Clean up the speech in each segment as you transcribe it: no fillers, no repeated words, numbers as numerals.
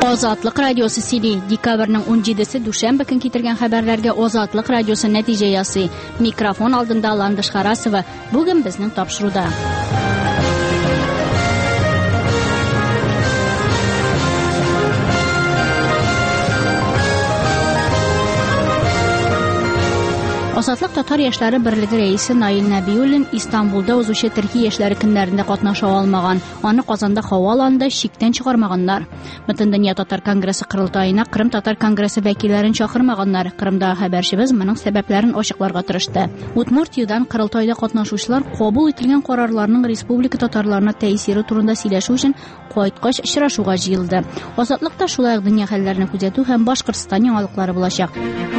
Озатлык радиосы Сили декабрьнең 17-се дүшәмбе көн китергән хәбәрләргә Озатлык радиосы нәтиҗә ясый. Микрофон алдында Ландыш Харасова. Бүген безнең тапшыруда. Азатлык татар яшьләре берлеге рәисе Наил Нәбиуллин Истанбулда узучы Төркия яшьләре көннәрендә катнаша алмаган. Аны Казанда һаваланда шиктән чыгармаганнар. Бөтендөнья татар конгрессы кырылтаена Кырым татар конгрессы вәкилләрен чакырмаганнар. Кырымда хәбәрчебез моның сәбәпләрен ачыкларга тырышты. Удмуртиядан кырылтайда катнашучылар кабул ителгән карарларның республика татарларына тәэсире турында сөйләшү өчен кайткач очрашуга җыелды. Азатлыкта шулай ук дөнья хәлләрен күзәтү һәм Башкортстан яңалыклары булачак.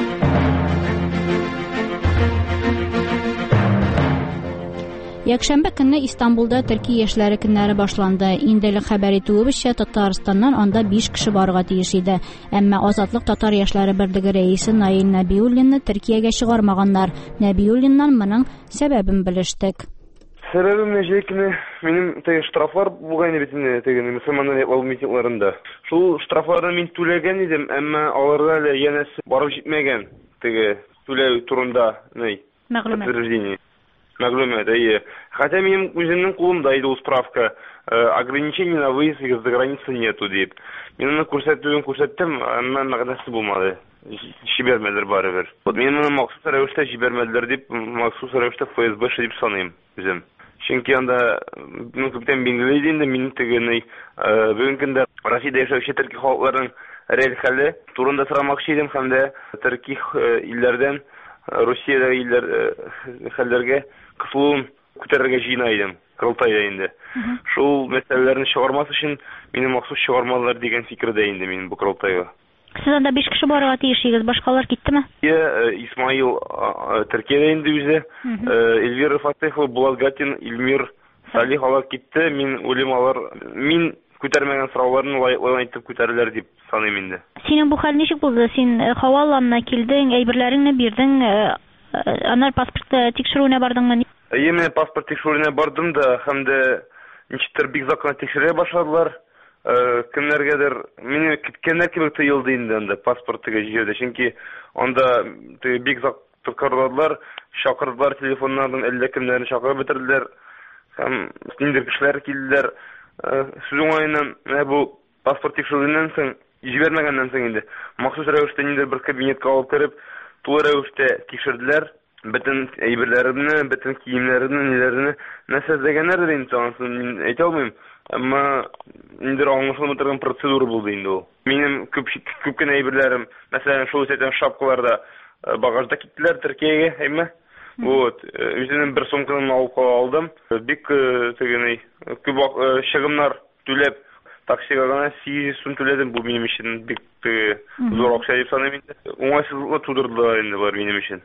Якшәмбе көнне Истанбулда Төркия яшьләре көннәре башланды. Инделек хәбәр итүебезчә, Татарстаннан анда 5 кеше барырга тиеш иде. Әмма Азатлык татар яшьләре берлеге рәисе Наил Нәбиуллинны Төркиягә чыгармаганнар. Нәбиуллиннан моның сәбәбен белештек. Сәбәбем нәҗәкне минем теге штрафлар булган бит инде теге мөселманнар яклау митингларында. Шул штрафларны мин түләгән идем, әмма аларга әле янәсе барып җитмәгән. Теге түләү турында Мәгълүмат, хотя минем үземнең кулымда иде ул справка, ограничений на выезд за границу нету дип. Мин аны күрсәттем, әмма мәгънәсе булмады. Җибәрмәделәр барыбер. Мин моны махсус рәвештә җибәрмәделәр дип, махсус рәвештә ФСБ дип саныйм үзем. Чөнки анда күптән билгеле иде инде мин тегене бүген көндә Россиядә яшәүче төрки халыкларының реаль хәле турында сорамакчы идем һәм дә төрки илләрдән Россиядә илләр хәлләргә кысылуын күтәрергә җыена идем. Кырылтайда инде. Шул мәсьәләләрне чыгармас өчен мине махсус чыгармалар дигән фикердә инде мин бу кырылтайга. Сез анда 5 кеше барырга тиешсез, башкалар киттеме? Исмаил Төркиядә инде үзе, Эльвира Фатыйхова, Булат Гатин, Илмир Салих алар китте. Мин үлем алар, мин күтәрмәгән сорауларны лаеклы итеп күтәреләр дип саныйм инде. Синең бу хәл ничек булды? Син һаваланна килдең, әйберләреңне бирдең, аннан паспорт тикшерүенә бардыңмы? Мен паспорт тикшерүенә бардым да, һәм дә ничектер бик законно тикшерә башладылар. Кемнәргәдер мине киткәннәр кебек тоелды инде анда паспортыга җирдә, чөнки анда бик закырладылар, чакырдылар телефоннардан, әллә кемнәрне чакырып бетерделәр. Һәм ниндидер кешеләр килделәр. Сүз уңаеннан бу паспорт тикшерүеннән соң җибәрмәгәннән соң инде махсус рәвештә ниндидер бер кабинетка алып кереп, тулы рәвештә тикшерделәр. Бөтен әйберләрне, бөтен киемнәрне, ниләрне нәрсәләгәннәр инде соң мин әйтә алмыйм. Әмма инде аңлашылмый торган процедура булды инде ул. Минем күп кенә әйберләрем, мәсәлән, шул үтән шапкаларда багажда киттеләр Төркиягә, әйме? Үзенең бер сумканы алып алдым. Бик тегене күп чыгымнар түләп, таксига гына 800 сум түләдем. Бу минем өчен бик зур акча дип саныйм инде. Уңайсызлык тудырды инде бар минем өчен.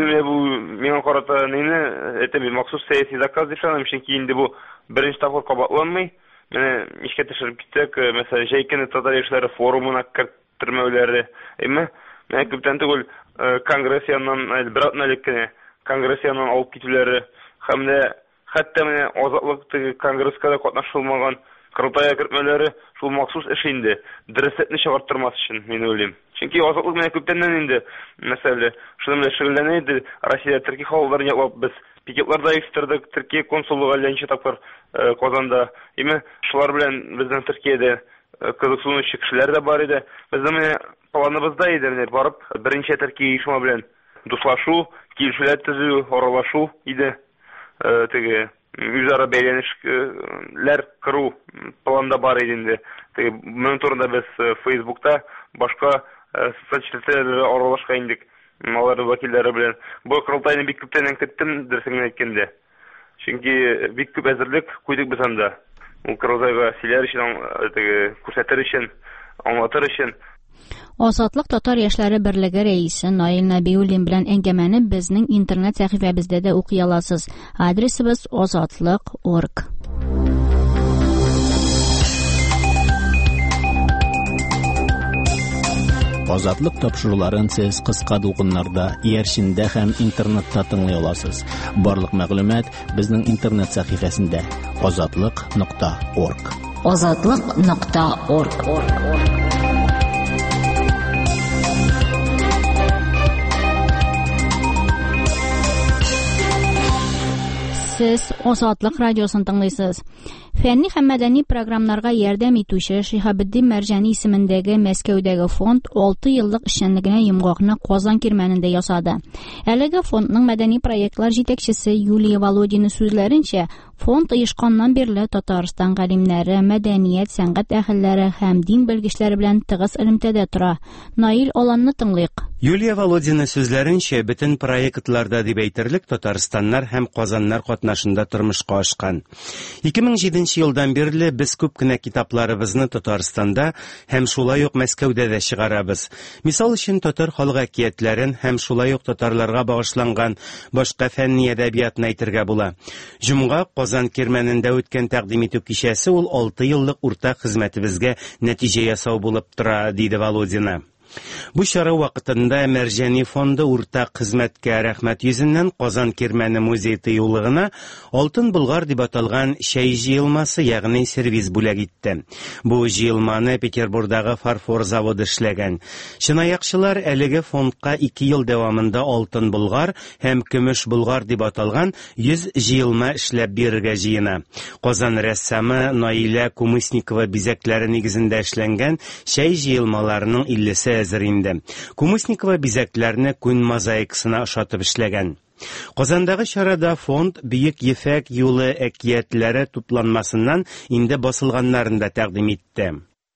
Миңа карата это махсус сәяси заказ дип саныйм, чөнки инде бу беренче тапкыр кабатланмый. Менә ничек төшереп киттек, мәсәлән, җәйкене татар яшьләре форумына керттермәүләре, әйме? Менә күптән түгел конгресс яныннан, бер атналык кенә конгресс яныннан алып китүләре, һәм дә хәтта менә азатлык конгресска да катнашылмаган кырылтайга кертмәләре шул махсус эш инде. Дөреслекне чыгартырмас өчен, мин уйлыйм. Чөнки азатлык менә күптәннән инде, мәсәлән, шуның белән шөгыльләнә иде. Россия төрки халыкларын яклап без пикетларда оештырдык, Төркия консуллыгы әллә тапкыр Казанда. Әйме, шулар белән безнең Төркиядә кызыксынучы кешеләр дә бар иде. Безнең менә планыбызда иде барып, беренче Төркия оешма белән дуслашу, килешүләр төзү, аралашу иде. Теге үзара бәйләнешләр кыру планда бар иде инде. Теге моның турында без Facebook'та башка социаль сетьләрдә аралашка индек. Малар вәкилләре белән. Бу кырылтайны бик күптән көттем, дөресен әйткәндә. Чөнки бик күп әзерлек куйдык без анда. Ул кырылтайга сөйләр өчен, күрсәтер өчен, аңлатыр өчен. Азатлык татар яшьләре берлеге рәисе Наил Нәбиуллин белән әңгәмәне безнең интернет сәхифәбездә дә укый аласыз. Адресыбыз azatlyk.org. Азатлык тапшыруларын сез кыска дулкыннарда, иярчендә һәм интернетта тыңлый аласыз. Барлык мәгълүмат безнең интернет сәхифәсендә azatlyk.org. azatlyk.org Сез Азатлык радиосын тыңлыйсыз. Фәнни һәм мәдәни программаларга ярдәм итүче Шиһабетдин Мәрҗани исемендәге Мәскәүдәге фонд 6 еллык эшчәнлегенә йомгакны Казан кирмәнендә ясады. Әлеге фондның мәдәни проектлар җитәкчесе Юлия Володина сүзләренчә, фонд оешканнан бирле Татарстан галимнәре, мәдәният, сәнгать әһелләре һәм дин белгечләре белән тыгыз элемтәдә тора. Наил Аланны тыңлыйк. Юлия Володина сүзләренчә, бөтен проектларда дип әйтерлек Татарстаннар һәм Казаннар катнашында тормышка ашкан. 2007 елдан бирле без күп кенә китапларыбызны Татарстанда һәм шулай ук Мәскәүдә дә чыгарабыз. Мисал өчен татар халык әкиятләрен һәм шулай ук татарларга багышланган башка фәнни әдәбиятны әйтергә була. Җомга Казан кирмәнендә үткән тәкъдим итү кичәсе ул 6 еллык уртак хезмәтебезгә нәтиҗә ясау булып тора, диде Володина. Бу чара вакытында Мәрҗани фонды уртак хезмәткә рәхмәт йөзеннән Казан кирмәне музей тыюлыгына Алтын Болгар дип аталган чәй җыелмасы, ягъни сервис бүләк итте. Бу җыелманы Петербургдагы фарфор заводы эшләгән. Чынаякчылар әлеге фондка 2 ел дәвамында Алтын Болгар һәм Көмеш Болгар дип аталган 100 җыелма эшләп бирергә җыена. Казан рәссамы Наилә Кумысникова бизәкләре нигезендә эшләнгән чәй җыелмаларының 50-се әзер инде. Кумысникова бизәкләрне күн мозаикасына ошатып эшләгән. Казандагы чарада фонд Бөек Ефәк юлы әкиятләре тупланмасыннан инде басылганнарын да тәкъдим итте.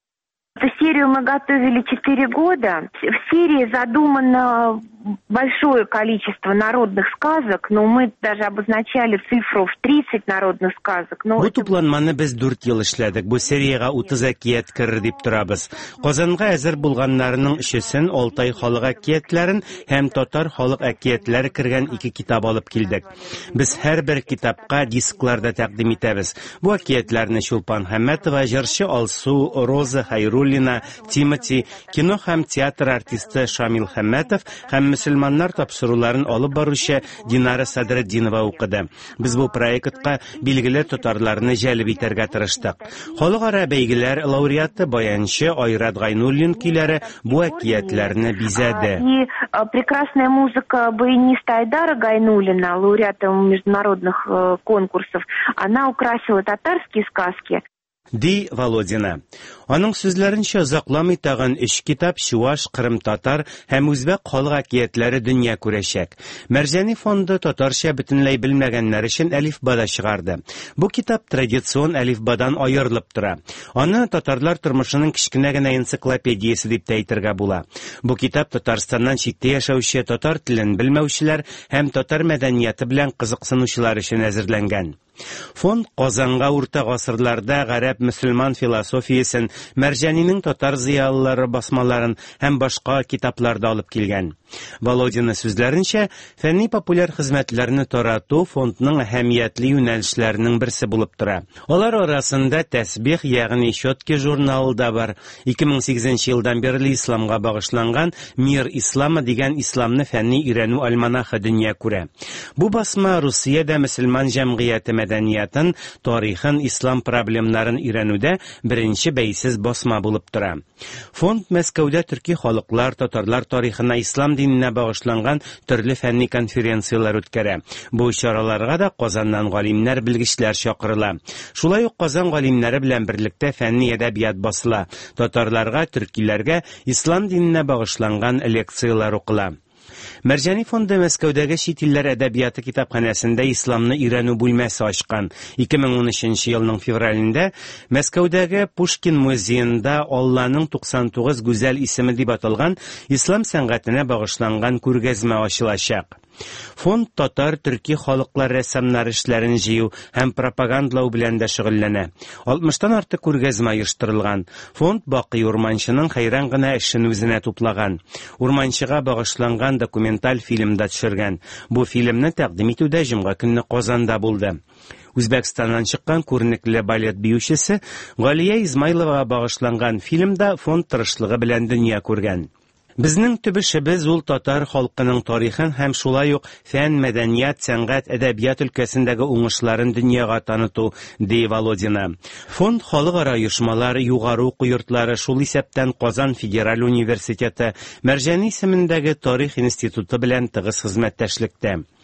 Эту серию мы готовили 4 года. В серии задумано большое количество народных сказок, но мы даже обозначали цифру в 30 народных сказок. Бу тупланманы без 4 ел эшләдек. Бу серияга 30 әкият керер дип торабыз. Казанга әзер булганнарның өчесен Алтай халык әкиятләрен һәм татар халык әкиятләре кергән 2 китап алып килдек. Без һәрбер китапка дискларда тәкъдим итәбез. Бу әкиятләрне Чулпан Хәммәтова, җырчы Алсу, Роза Хайруллина, Тимати, кино һәм театр артисты Шамил Хәммәтов һәм мөселманнар тапшыруларын алып баручы Динара Садретдинова укыды. Без бу проектка билгеле татарларны җәлеп итәргә тырыштык. Халыкара бәйгеләр лауреаты баянчы Айрат Гайнуллин көйләре бу әкиятләрне бизәде. И прекрасная музыка баяниста Айдара Гайнуллина, лауреата международных конкурсов, она украсила татарские сказки. Ди Володина. Аның сүзләренчә, озакламый тагын 3 китап чуаш, кырым татар һәм үзбәк халык әкиятләре дөнья күрәчәк. Мәрҗани фонды татарча бөтенләй белмәгәннәр өчен әлифбада чыгарды. Бу китап традицион әлифбадан аерылып тора. Аны татарлар тормышының кичкенә генә энциклопедиясе дип әйтергә була. Бу китап Татарстаннан читтә яшәүче, татар телен белмәүчеләр һәм татар мәдәнияте белән кызыксынучылар өчен әзерләнгән. Фонд Казанга урта гасырларда гарәп-мөселман философиясен, Мәрҗанинең татар зыялылары басмаларын һәм башка китапларда алып килгән. Володина сүзләренчә, фәнни-популяр хезмәтләрне тарату фондның әһәмиятле юнәлешләренең берсе булып тора. Алар арасында тәсбих, ягъни щетки журналы да бар. 2008 елдан бирле исламга багышланган Мир исламы дигән исламны фәнни өйрәнү альманахы дөнья күрә. Бу басма Русиядә мөселман җәмгыяте мәдәниятен, тарихын, ислам проблемнарын өйрәнүдә беренче бәйсез басма булып тора. Фонд Мәскәүдә төрки халыклар, татарлар тарихына, ислам диненә багышланган төрле фәнни конференциялар үткәрә. Бу чараларга да Казаннан галимнәр, белгечләр чакырыла. Шулай ук Казан галимнәре белән берлектә фәнни әдәбият басыла. Татарларга, төркиләргә ислам диненә багышланган лекциялар укыла. Мәрҗани фонды Мәскәүдәге чит илләр әдәбияты китапханәсендә исламны өйрәнү бүлмәсе ачкан. 2013 елның февралендә Мәскәүдәге Пушкин музеенда Алланың 99 гүзәл исеме дип аталган ислам сәнгатенә багышланган күргәзмә ачылачак. Фонд татар, төрки халыклар рәссамнары эшләрен җыю һәм пропагандалау белән дә шөгыльләнә. 60-тан артык күргәзмә оештырылган. Фонд Бакый Урманчының хәйран гына эшен үзенә туплаган. Урманчыга багышланган документаль фильм да төшергән. Бу фильмны тәкъдим итүдә җомга көнне Казанда булды. Үзбәкстаннан чыккан күренекле балет биючесе Галия Измайловага багышланган фильмда фонд тырышлыгы белән дөнья күргән. Безнең төбешебез ул татар халкының тарихын һәм шулай ук фән, мәдәният, сәнгать, әдәбият өлкәсендәге уңышларын дөньяга таныту, ди Володина. Фонд халыкара оешмалар, югары уку йортлары, шул исәптән Казан Федераль университеты, Мәрҗани исемендәге Тарих институты белән тыгыз хезмәттәшлектә.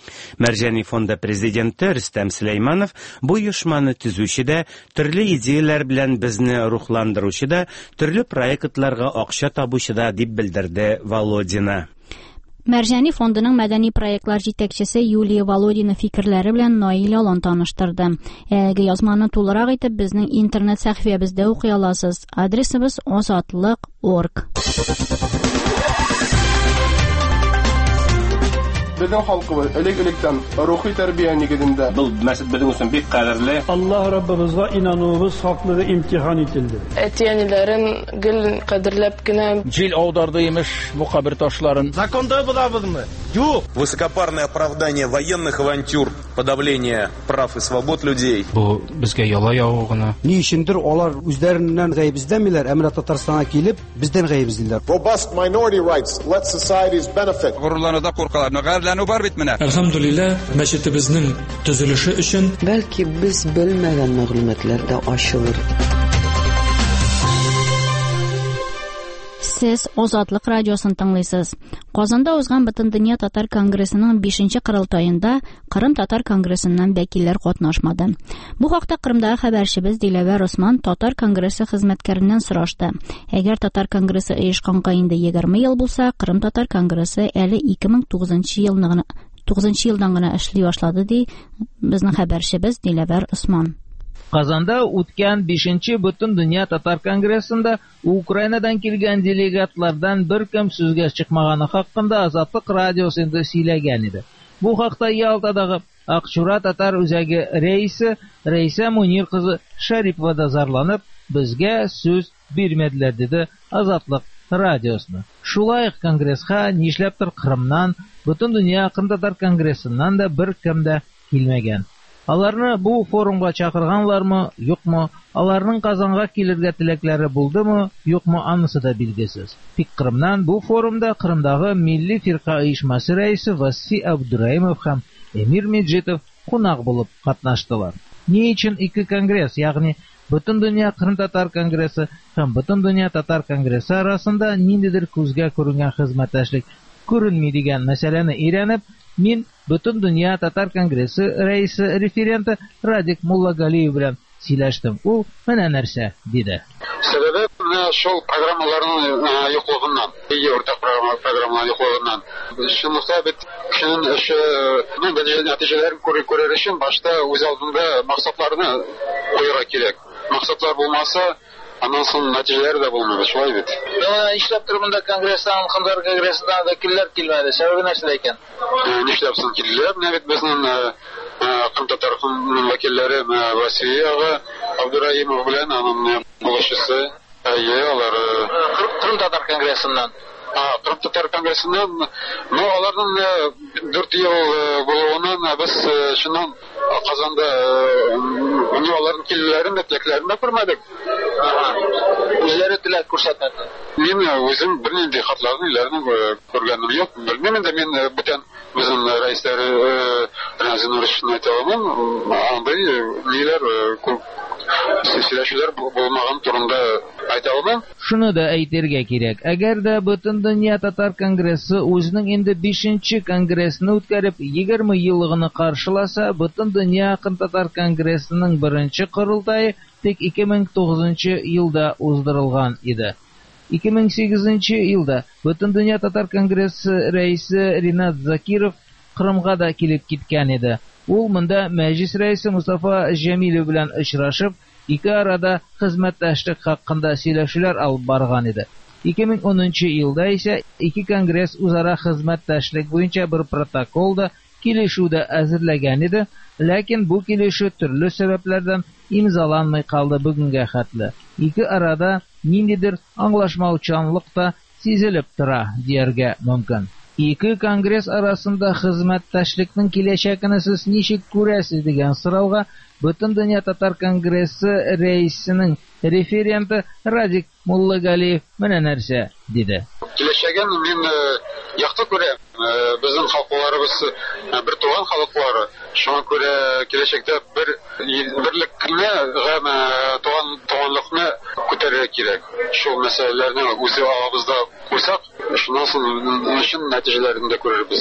Мәрҗани фонды президенты Рөстәм Сөләйманов бу оешманы төзүчедә, төрле идеяләр белән безне рухландыручыда, төрле проектларга акча табучыда дип белдерде Володина. Мәрҗани фондының мәдәни проектлар җитәкчесе Юлия Володина фикерләре белән Наил Алан таныштырды. Язманы тулырак итеп безнең интернет сәхифәбездә укый аласыз. Адресыбыз ozatlik.org. Безнең халкыбыз элек-электән рухи тәрбия нигезендә. Бұл мәсәл безнең өчен бик кадерле. Allah Rabbimizga inanуыбыз хаклыгы имтихан ителде. Әтиәниләрен гел кадерләп кенә Җил аударды имеш бу кабер ташларын. Законда булабызмы? Юк. Высокопарное оправдание военных авантюр, подавление прав и свобод людей. Бу безгә яла ягу гына. Ни өчендер алар үзләреннән гаебездәмиләр, әмма Татарстанга килеп, бездән гаебездиләр. Robust minority rights let societies benefit. Горурлануда куркалар, бар бит менә. Әлхәмдүлилләh, мәчетебезнең төзелеше өчен бәлки без белмәгән мәгълүматлар да ачылыр. Сез Азатлык радиосын тыңлыйсыз. Казанда узган Бөтендөнья татар конгрессының 5нче кырылтаенда Кырым татар конгрессыннан вәкилләр катнашмады. Бу хакта Кырымдагы хәбәрчебез Диләвәр Усман татар конгрессы хезмәткәреннән сорашты. Әгәр татар конгрессы оешканга инде 20 ел булса, Кырым татар конгрессы әле 2009 елдан гына эшли башлады ди безнең хәбәрчебез Диләвәр Усман. Казанда үткән 5нче Бөтендөнья татар конгрессында Украинадан килгән делегатлардан беркем сүзгә чыкмаганы хакында Азатлык радиосында сөйләгән иде. Бу хакта Ялтадагы Акчура татар үзәге Рәйсә Мунир кызы Шәрипова да зарланып, безгә сүз бирмәделәр диде Азатлык радиосына. Шулай ук конгресска нишләптер Кырымнан, Бөтендөнья татар конгрессыннан да беркем дә килмәгән. Аларны бу форумга чакырганлармы, юкмы? Аларның Казанга килергә теләкләре булдымы, юкмы? Анысы да билгесез. Тик Кырымнан бу форумда Кырымдагы милли фирка оешмасы рәисе Васси Абдураимов һәм Эмир Меджитов кунак булып катнаштылар. Ни өчен ике конгресс, ягъни Бөтендөнья Кырым татар конгрессы һәм Бөтендөнья татар конгрессы арасында ниндидер күзгә күренгән хезмәттәшлек күренми дигән мәсьәләне өйрәнеп, мин Бөтендөнья татар конгрессы рәисе референты Радик Муллагалиев белән сөйләштем. Ул менә нәрсә диде. Сәбәбе шул программаларның юклыгыннан, уртак программалар юклыгыннан. Шунлыкта бит кешенең эше нәтиҗәләрен күрер өчен башта үз алдында максатларны куярга кирәк. Максатлар булмаса, аннан соң нәтиҗәләр дә булмый, шулай бит. Нишләп Кырымда конгресстан, Кырым конгрессында вәкилләр килмәде? Сәбәбе нәрсәдә икән? Нишләп соң килделәр? Менә бит безнең Кырым татар вәкилләре Васия Абдураимов белән аның булышчысы, алар Кырым татар конгрессыннан. Кырым татар конгрессыннан, аларның 4 ел булуыннан без шуннан Казанда аларның килүләрен, теләкләрен дә күрмәдек. Үзләре теләк күрсәтмәде. Мин үзем бернинди хатларны күргәнем юк. Белмим инде мин бүтән безнең рәисләре Зинуришны әйтә алмыйм. Андый ниләр сөйләшүләр булмаган турында әйтә алмыйм. Шуны да әйтергә кирәк. Әгәр дә Бөтендөнья татар конгрессы үзенең инде 5нче конгрессны үткәреп 20 еллыгын каршыласа, Бөтендөнья татар конгрессының 1нче кырылтайы тик 2009 елда уздырылган иде. 2008 елда Бөтендөнья татар конгрессы рәисе Ринат Закиров Кырымга да килеп киткән иде. Ул монда мәҗлес рәисе Мустафа Җәмилов белән очрашып, ике арада хезмәттәшлек хакында сөйләшүләр алып барган иде. 2010 елда исә ике конгресс үзара хезмәттәшлек буенча бер протоколда килешүдә әзерләгән иде, ләкин бу килешү төрле сәбәпләрдән имзаланмый калды бүгенгә хәтле. Ике арада ниндидер аңлашмаучанлык та сизелеп тора дияргә мөмкин. Ике конгресс арасында хезмәттәшлекнең киләчәген сез ничек күрәсез дигән сорауга Бөтендөнья татар конгрессы рәисенең референты Радик Муллагалиев менә нәрсә диде. Киләчәген мин якты күрәм. Безнең халыкларыбыз бер туган халыклары. Шуңа күрә киләчәктә берлекне һәм туганлыкны күтәрергә кирәк. Шул мәсьәләләрне үзе авызда куйсак, шуннан соң нәтиҗәләрен дә күрербез.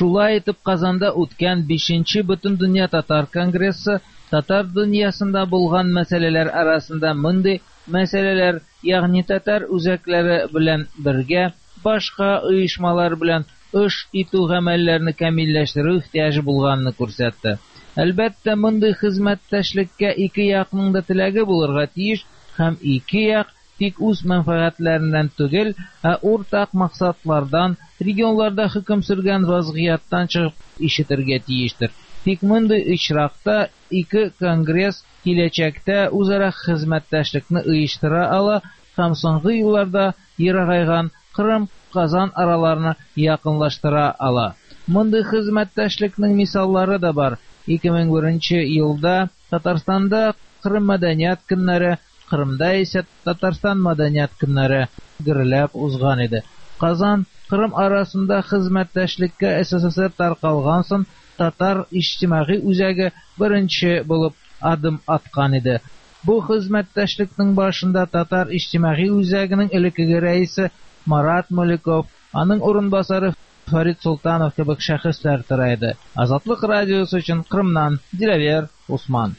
Шулай итеп, Казанда үткән 5-нче Бөтендөнья татар конгрессы татар дөньясында булган мәсьәләләр арасында мондый мәсьәләләр, ягъни татар үзәкләре белән бергә башка оешмалар белән эш итү гамәлләрне камилләштерү ихтыяҗы булганны күрсәтте. Әлбәттә, мондый хезмәттәшлеккә ике якның да теләге булырга тиеш һәм ике як тик үз мәнфәгатьләреннән түгел, уртак максатлардан, регионларда хөкем сөргән вазгыяттан чыгып ишетергә тиештер. Тик мондый очракта ике конгресс киләчәктә үзара хезмәттәшлекне оештыра ала һәм соңгы елларда ерагайган Кырым-Казан араларны якынлаштыра ала. Мондый хезмәттәшлекнең мисаллары да бар. 2001 елда Татарстанда Кырым мәдәният көннәре, Кырымда исә Татарстан мәдәният көннәре гөрләп узган иде. Казан, Кырым арасында хезмәттәшлеккә СССР таркалган соң татар иҗтимагый үзәге беренче булып адым аткан иде. Бу хезмәттәшлекнең башында татар иҗтимагый үзәгенең элеккеге рәисе Марат Мөликов, аның урынбасары Фарид Султанов кебек шәхесләр тора иде. Азатлык радиосы өчен Кырымнан Диләвер Усман.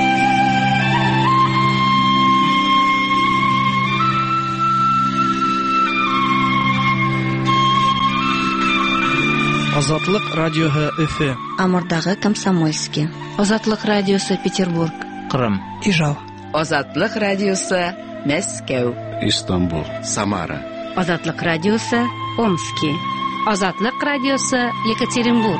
Азатлык радиоһы Өфе. Амурдагы Комсомольский. Азатлык радиосы Петербург. Кырым. Ижау. Азатлык радиосы Мәскәү. Истанбул. Самара. Азатлык радиосы Омский. Азатлык радиосы Екатеринбург.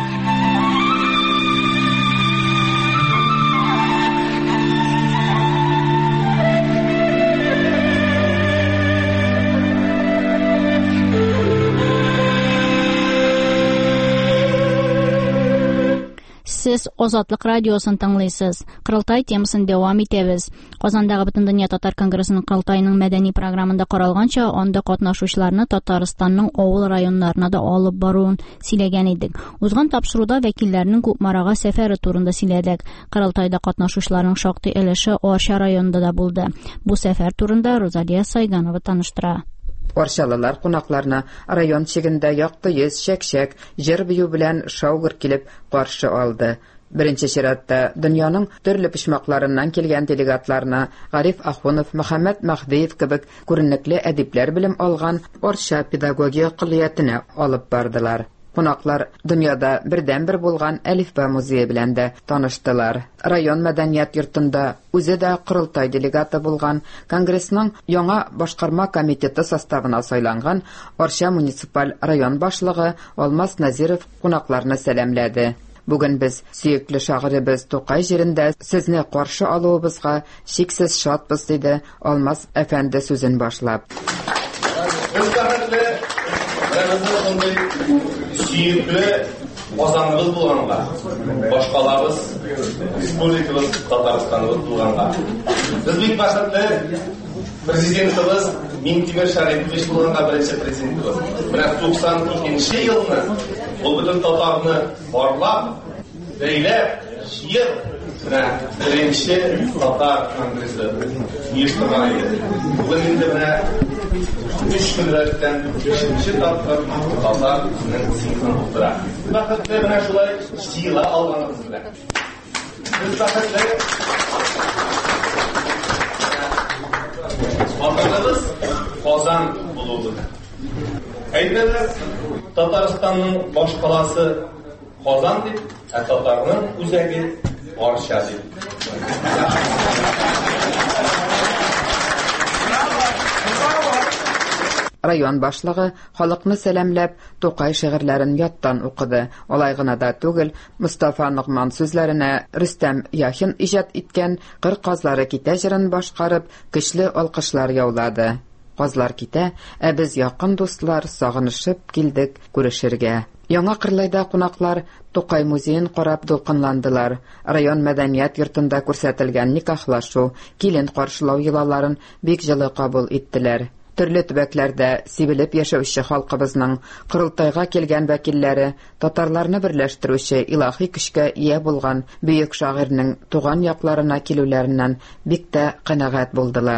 Сез Азатлык радиосын тыңлыйсыз. Кырылтай темасын дәвам итәбез. Казандагы Бөтендөнья татар конгрессының кырылтайының мәдәни программында каралганча, анда катнашучыларны Татарстанның авыл районнарына да алып баруын сөйләгән идек. Узган тапшыруда вәкилләрнең Күпмарага сәфәре турында сөйләдек. Кырылтайда катнашучыларның шактый өлеше Арча районында да булды. Бу сәфәр турында Розалия Сайганова таныштыра. Арчалылар кунакларына район чигендә якты йөз шәкшәк, җыр бию белән шаугыр килеп каршы алды. Беренче чиратта дөньяның төрле почмакларыннан килгән делегатларына Гариф Ахунов, Мөхәммәд Мәхдиев кебек күренекле әдипләр белем алган Арча педагогия кылыятына алып бардылар. Кунаклар дөньяда бердән-бер булган Әлифба музее белән дә таныштылар. Район мәдәният йортында үзе дә кырылтай делегаты булган, конгрессның яңа башкарма комитеты составына сайланган Арча муниципаль район башлыгы Алмаз Назиров кунакларны сәламләде. Бүген без сөекле шагыйребез Тукай җирендә сезне каршы алуыбызга шиксез шатбыз, диде Алмаз әфәнде сүзен башлап. Süyüklü Ozanımız bulğanlar, başqalarımız Respublikamız Tatarstanımız bulğanlar. Biz büyük başlıklı prezidentimiz Mintimir Şaripovich bulğanlar birinci prezidentimiz. Bırak 92. yılını, o bütün Tatarını barlap, beylep, şiir, birinci Tatar kongresi uyuşturmaydı. Bugün indi buna 3 günlerden 5. Tatar'nın sınıfını tutturar. Vakıtlı buna şulay şiila almanımız bile. Biz vakıtlı vatanımız Kazan bulundu. Eyleler Tataristan'ın baş kalası Kazan deyip, Tatar'nın üzeri Arşa deyip. Район башлыгы халыкны сәламләп Тукай шигырьләрен яттан укыды. Алай гына да түгел, Мустафа Нугман сүзләренә Рөстәм Яхин иҗат иткән Кыр казлары китә җырын башкарып, көчле алкышлар яулады. Казлар китә, ә без якын дуслар сагынышып килдек күрешергә. Яңа Кырлайда кунаклар Тукай музеен карап дулкынландылар. Район мәдәният йортында күрсәтелгән никахлашу, килен каршылау йолаларын бик җылы кабул иттеләр. Төрле төбәкләрдә сибелеп яшәүче халкыбызның Кырылтайга килгән вәкилләре татарларны берләштерүче илаһи көчкә ия булган бөек шагыйрьнең туган якларына килүләреннән бик тә канәгать булдылар.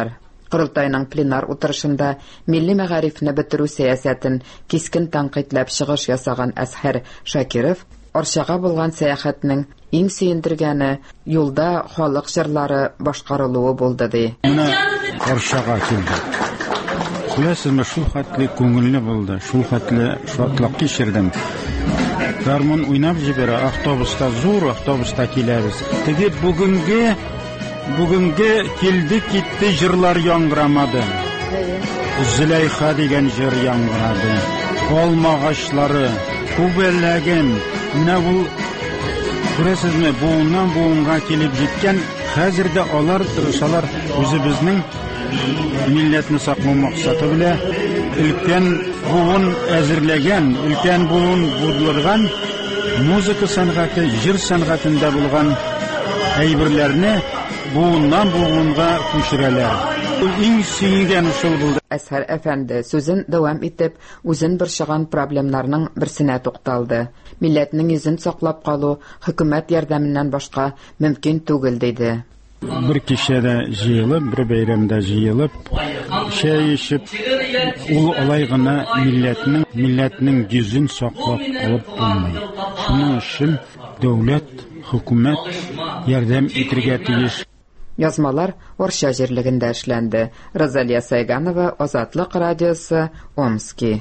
Курултайның пленар утырышында милли мәгарифне бетерү сәясәтен кискен тәнкыйтьләп чыгыш ясаган Әсхәр Шакиров Арчага булган сәяхәтнең иң сөендергәне юлда халык җырлары башкарылуы булды ди. Арчага килдек. Күрәсезме, шул хәтле күңелле булды, шул хәтле шатлык кичердем. Гармун уйнап җибәрә, автобуста, зур автобуста киләбез. Теге бүгенге килде китте җырлар яңгырамады. Зөләйха дигән җыр яңгырады. Алма агачлары, күбәләгән, менә бу күрәсезме, буынга килеп җиткән, хәзер дә алар тырышалар үзебезнең милләтне саклау максаты белән өлкән буын әзерләгән, өлкән буын булдырган музыка сәнгате, җыр сәнгатендә булган әйберләрне буынга күчерәләр. Иң сөйгән шул булды. Әсхәр әфәнде сүзен дәвам итеп, үзен борчыган проблемнарның берсенә тукталды. Милләтнең йөзен саклап калу хөкүмәт ярдәменнән башка мөмкин түгел диде. Bir kişide jıyılıp, bir beyramda jıyılıp, şey içip, ul olaygına milletinin yüzün saklap alıp bulmayı. Şunun için devlet, hükümet yardım etirge tiyiş. Yazmalar Орша җирлегендә эшләнде. Розалия Сайганова, Азатлык радиосы, Омский.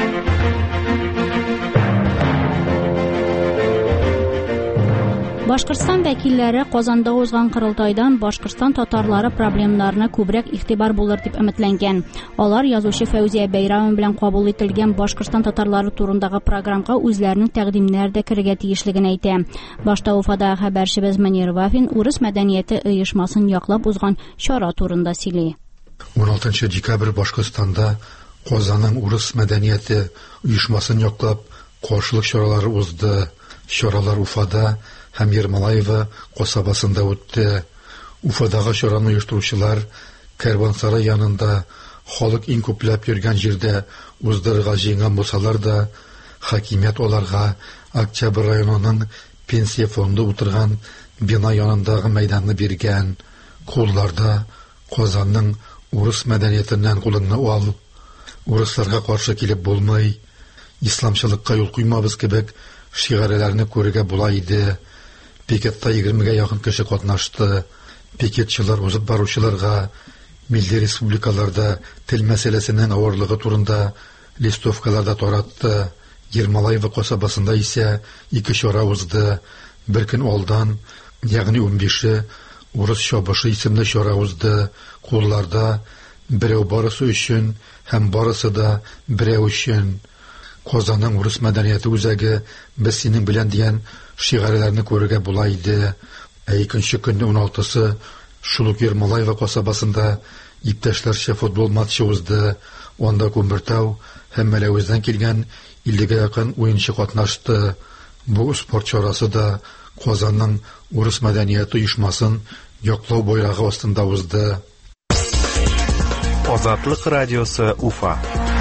Башкортстан вәкилләре Казанда узган курултайдан Башкортстан татарлары проблемаларына күбрәк игътибар булыр дип өметләнгән. Алар язучы Фәүзия Бәйрәмова белән кабул ителгән Башкортстан татарлары турындагы программага үзләренең тәкъдимнәре дә кергә тиешлеген әйтә. Башта Уфада хәбәрчебез Манир Вафин урыс мәдәнияте оешмасын яклап узган чара турында сөйли. 16 декабрь Башкортстанда Казанның урыс мәдәнияте оешмасын яклап каршылык чаралары узды. Чаралар Уфада һәм Ермолаева касабасында үтте. Уфадагы чараны оештыручылар Кәрвансарай янында халык иң күпләп йөргән җирдә уздырырга җыенган булсалар да, хакимият аларга Октябрь районының пенсия фонды утырган бина янындагы мәйданны биргән. Кулларда Казанның урыс мәдәниятеннән кулыңны ал, урысларга каршы килеп булмый, исламчылыкка юл куймабыз кебек шигарәләрне күрергә була иде. Пикетта 20-гә якын кеше катнашты. Пикетчылар узып баручыларга милли республикаларда тел мәсьәләсенең авырлыгы турында листовкаларда таратты. Ермолаева касабасында исә 2 чара узды. Бер көн алдан, ягъни 15-е урыс чабышы исемле чара узды. Кулларда берәү барысы өчен һәм барысы да берәү өчен. Казанның урыс мәдәнияте үзәге без синең белән дигән шигарәләрне күрергә була иде. Икенче көнне 16-сы шул ук Ермолаева касабасында иптәшләрчә футбол матчы узды. Анда Күмертау һәм Мәләвездән килгән 50-гә якын уенчы катнашты. Бу спорт чарасы да Казанның урыс мәдәнияте оешмасын яклау байрагы астында узды. Азатлык радиосы Уфа.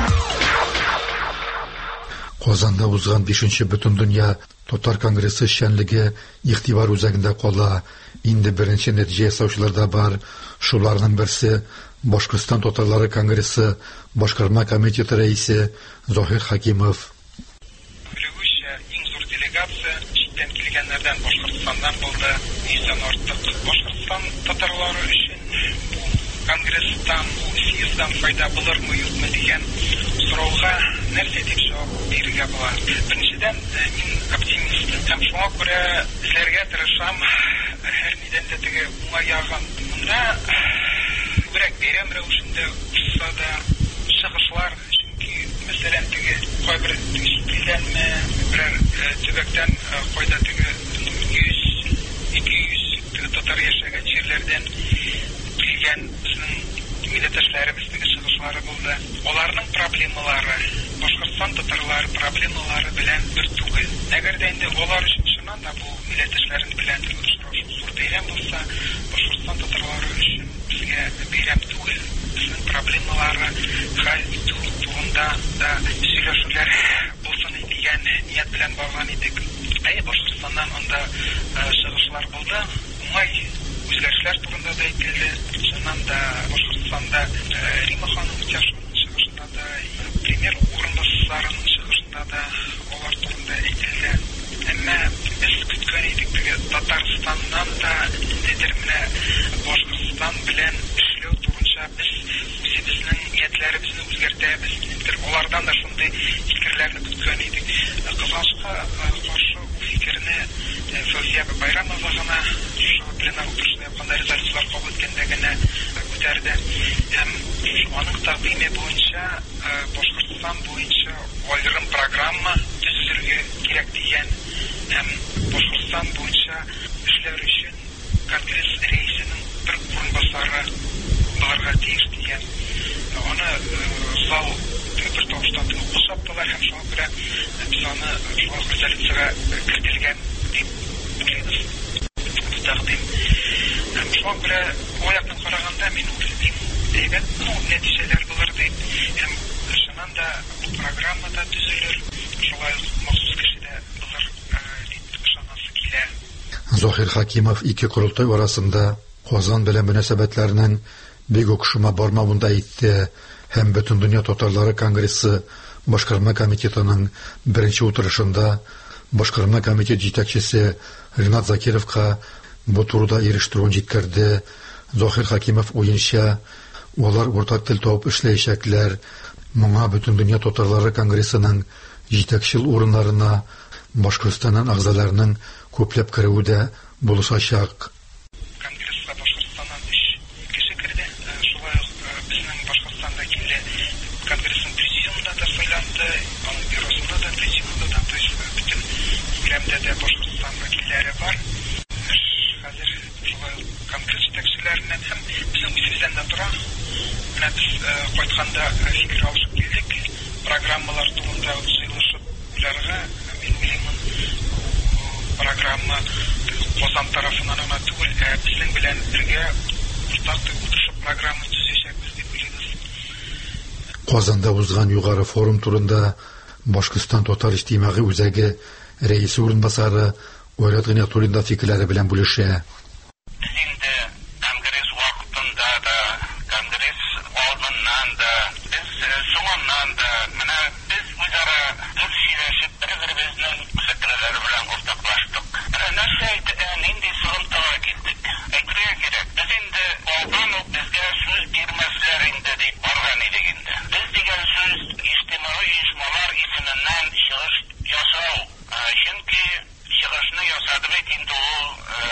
Казанда узган 5-нче бөтен дөнья татар конгрессы эшчәнлеге игътибар үзәгендә кала. Инде беренче нәтиҗә ясаучылар да бар. Шуларның берсе Башкортстан татарлары конгрессы башкарма комитеты рәисе Захир Хакимов. Белүчә, иң зур делегация читтән килгәннәрдән Башкортстаннан булды. 100-дән артык. Башкортстан татарлары өчен бу конгресстан, бу съезддан файда булырмы, юкмы дигән сорауга нәрсә дип җавап бирергә була. Беренчедән, мин оптимист һәм шуңа күрә эзләргә тырышам. Һәр нидән дә теге уңай ягын. Монда күбрәк бәйрәм рәвешендә булса да чыгышлар, чөнки мәсәлән теге кайбер илдәнме, берәр төбәктән кайда теге 100-200 татар яшәгән җирләрдән килгән безнең милләттәшләребез теге чыгышлары булды. Аларның проблемалары, Башкортстан татарлары проблемалары белән бер түгел. Әгәр дә инде алар өчен чыннан да бу милләттәшләрен белән зур бәйрәм булса, Башкортстан татарлары өчен безгә бәйрәм түгел, безнең проблемалары хәл итү турында да сөйләшүләр булсын дигән ният белән барган идек. Башкортстаннан анда чыгышлар булды. Уңай үзгәрешләр турында да әйтелде. Чыннан да Башкортстанда белән эшләү турында без үзебезнең ниятләребезне үзгәртәбез. Алардан да шундый фикерләрне көткән идек. Кызганычка каршы фикерне Фәүзия Байрамова гына пленар утырышында япканда резолюциялар кабул иткәндә генә күтәрде. Һәм аның тәкъдиме буенча Башкортстан буенча аерым программа төзелергә кирәк дигән һәм Башкортстан буенча эшләр өчен Конгресс рәисенең бер урынбасары булырга тиеш дигән. Аны зал бер тавыштан кушаптылар һәм шуңа күрә без аны шул резолюциягә кертелгән дип уйлыйбыз. Тәкъдим. Һәм шуңа күрә аяктан караганда мин уйлыйм, әйбәт нәтиҗәләр булыр дип. Һәм шуннан да бу программада төзелер, шулай махсус кешедә булыр дип ышанасы килә. Захир Хакимов ике курултай арасында Казан белән мөнәсәбәтләрнең бик укшыма бармавында әйтте һәм Бөтен дөнья татарлары конгрессы башкарма комитетының беренче утырышында башкарма комитет җитәкчесе Ринат Закировка бу турыда ирештерүен җиткерде. Захир Хакимов уенча, алар уртак тел табып эшләячәкләр. Моңа Бөтен дөнья татарлары конгрессының җитәкчел урыннарына Башкортстаннан агзаларның күпләп керүе дә булышачак. Конгресска Башкортстаннан 3 кеше керде. Шулай безнең Башкортстанда килде. Конгрессын президиумда да сайланды, аның бюросында да, президиумда да, то есть бөтен күләмдә дә Башкортстан вәкилләре бар. Хәзер шулай конгресс җитәкчеләреннән һәм безнең үзебездән дә тора. Менә без кайтканда фикер алышып килдек. Программалар турында җыелышып уйларга, мин уйлыйм, программа Казан тарафынан гына түгел, безнең белән бергә уртак утырышып программа төзәчәкбез дип уйлыйбыз. Казанда узган югары форум турында Башкортстан татар иҗтимагый үзәге рәисе урынбасары Ойрат Гыйниятуллин да фикерләре белән бүлешә. Инде конгресс вакытында да, конгресс алдыннан да, без соңыннан да, менә без үзара сөйләшеп, бер-беребезнең фикерләр белән уртаклаштык. Нәрсә нинди сыгынтыга килдек? Әйтергә кирәк, без инде алдан ук безгә сүз бирмәсләр инде дип барган идек инде. Без дигән сүз иҗтимагый оешмалар исеменнән чыгыш ясау. Чөнки чыгышны ясады бит инде ул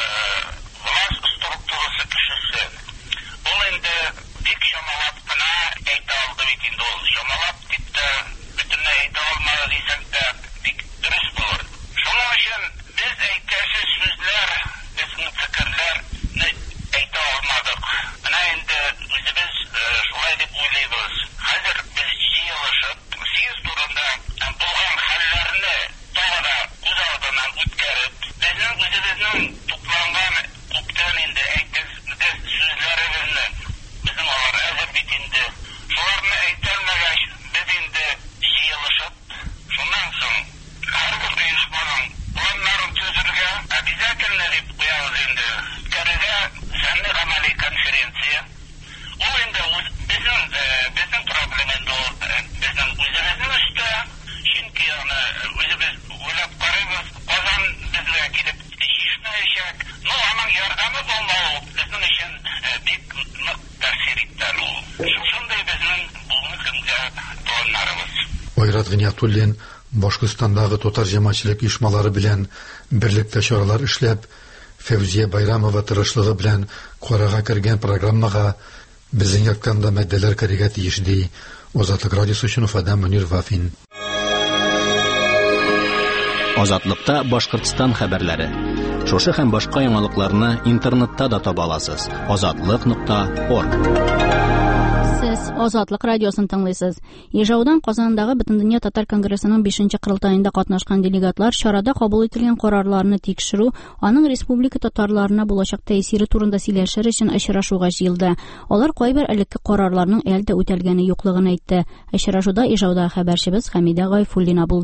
власть структурасы кешесе. Ул инде бик чамалап кына әйтә алды бит инде ул. Чамалап дип тә бөтенләй әйтә алмады дисәк тә бик дөрес булыр. Шуның өчен без әйткәнче сүзләр, безнең фикерләрне әйтә алмадык. Менә инде үзебез шулай дип уйлыйбыз. Хәзер без җыелышып, съезд турында булган хәлләрне тагыда күз алдыннан үткәреп, безнең үзебезнең тупланган күптән инде әйткән сүзләребезне безнең алар әзер бит инде. Шуларны әйтәлмәгәч, без инде җыелышып, шуннан соң һәрбер оешманың планнарын төзергә обязательно дип куябыз инде. Кәрегә фәнни гамәли конференция. Ул инде безнең проблема инде безнең үзебезнең эштә. Чөнки аны үзебез уйлап карыйбыз, Казан безгә килеп җитмәячәк. Ну, аның ярдәме булмау безнең өчен бик нык тәэсир итә ул. Шундый безнең бүгенге көндә планнарыбыз. Ойрат Гыйниятуллин Башкортстандагы татар җәмәгатьчелек оешмалары белән берлектә чаралар эшләп, Фәүзия Байрамова тырышлыгы белән карага кергән программага безнең яктан да матдәләр кергә тиеш ди. Азатлык радиосы өчен Уфадан Мөнир Вафин. Азатлыкта Башкортстан хәбәрләре. Шушы һәм башка яңалыкларны интернетта да таба аласыз. Azatlyk.org. Сез Азатлык радиосын тыңлыйсыз. Ижаудан Казандагы Бөтендөнья татар конгрессының 5-нче курултаенда катнашкан делегатлар чарада кабул ителгән карарларны тикшерү, аның республика татарларына булачак тәэсире турында сөйләшер өчен очрашуга җыелды. Алар кайбер элекке карарларның әле дә үтәлгәне юклыгын әйтте. Очрашуда Ижаудагы хәбәрчебез Хәмидә Гайфуллина булды.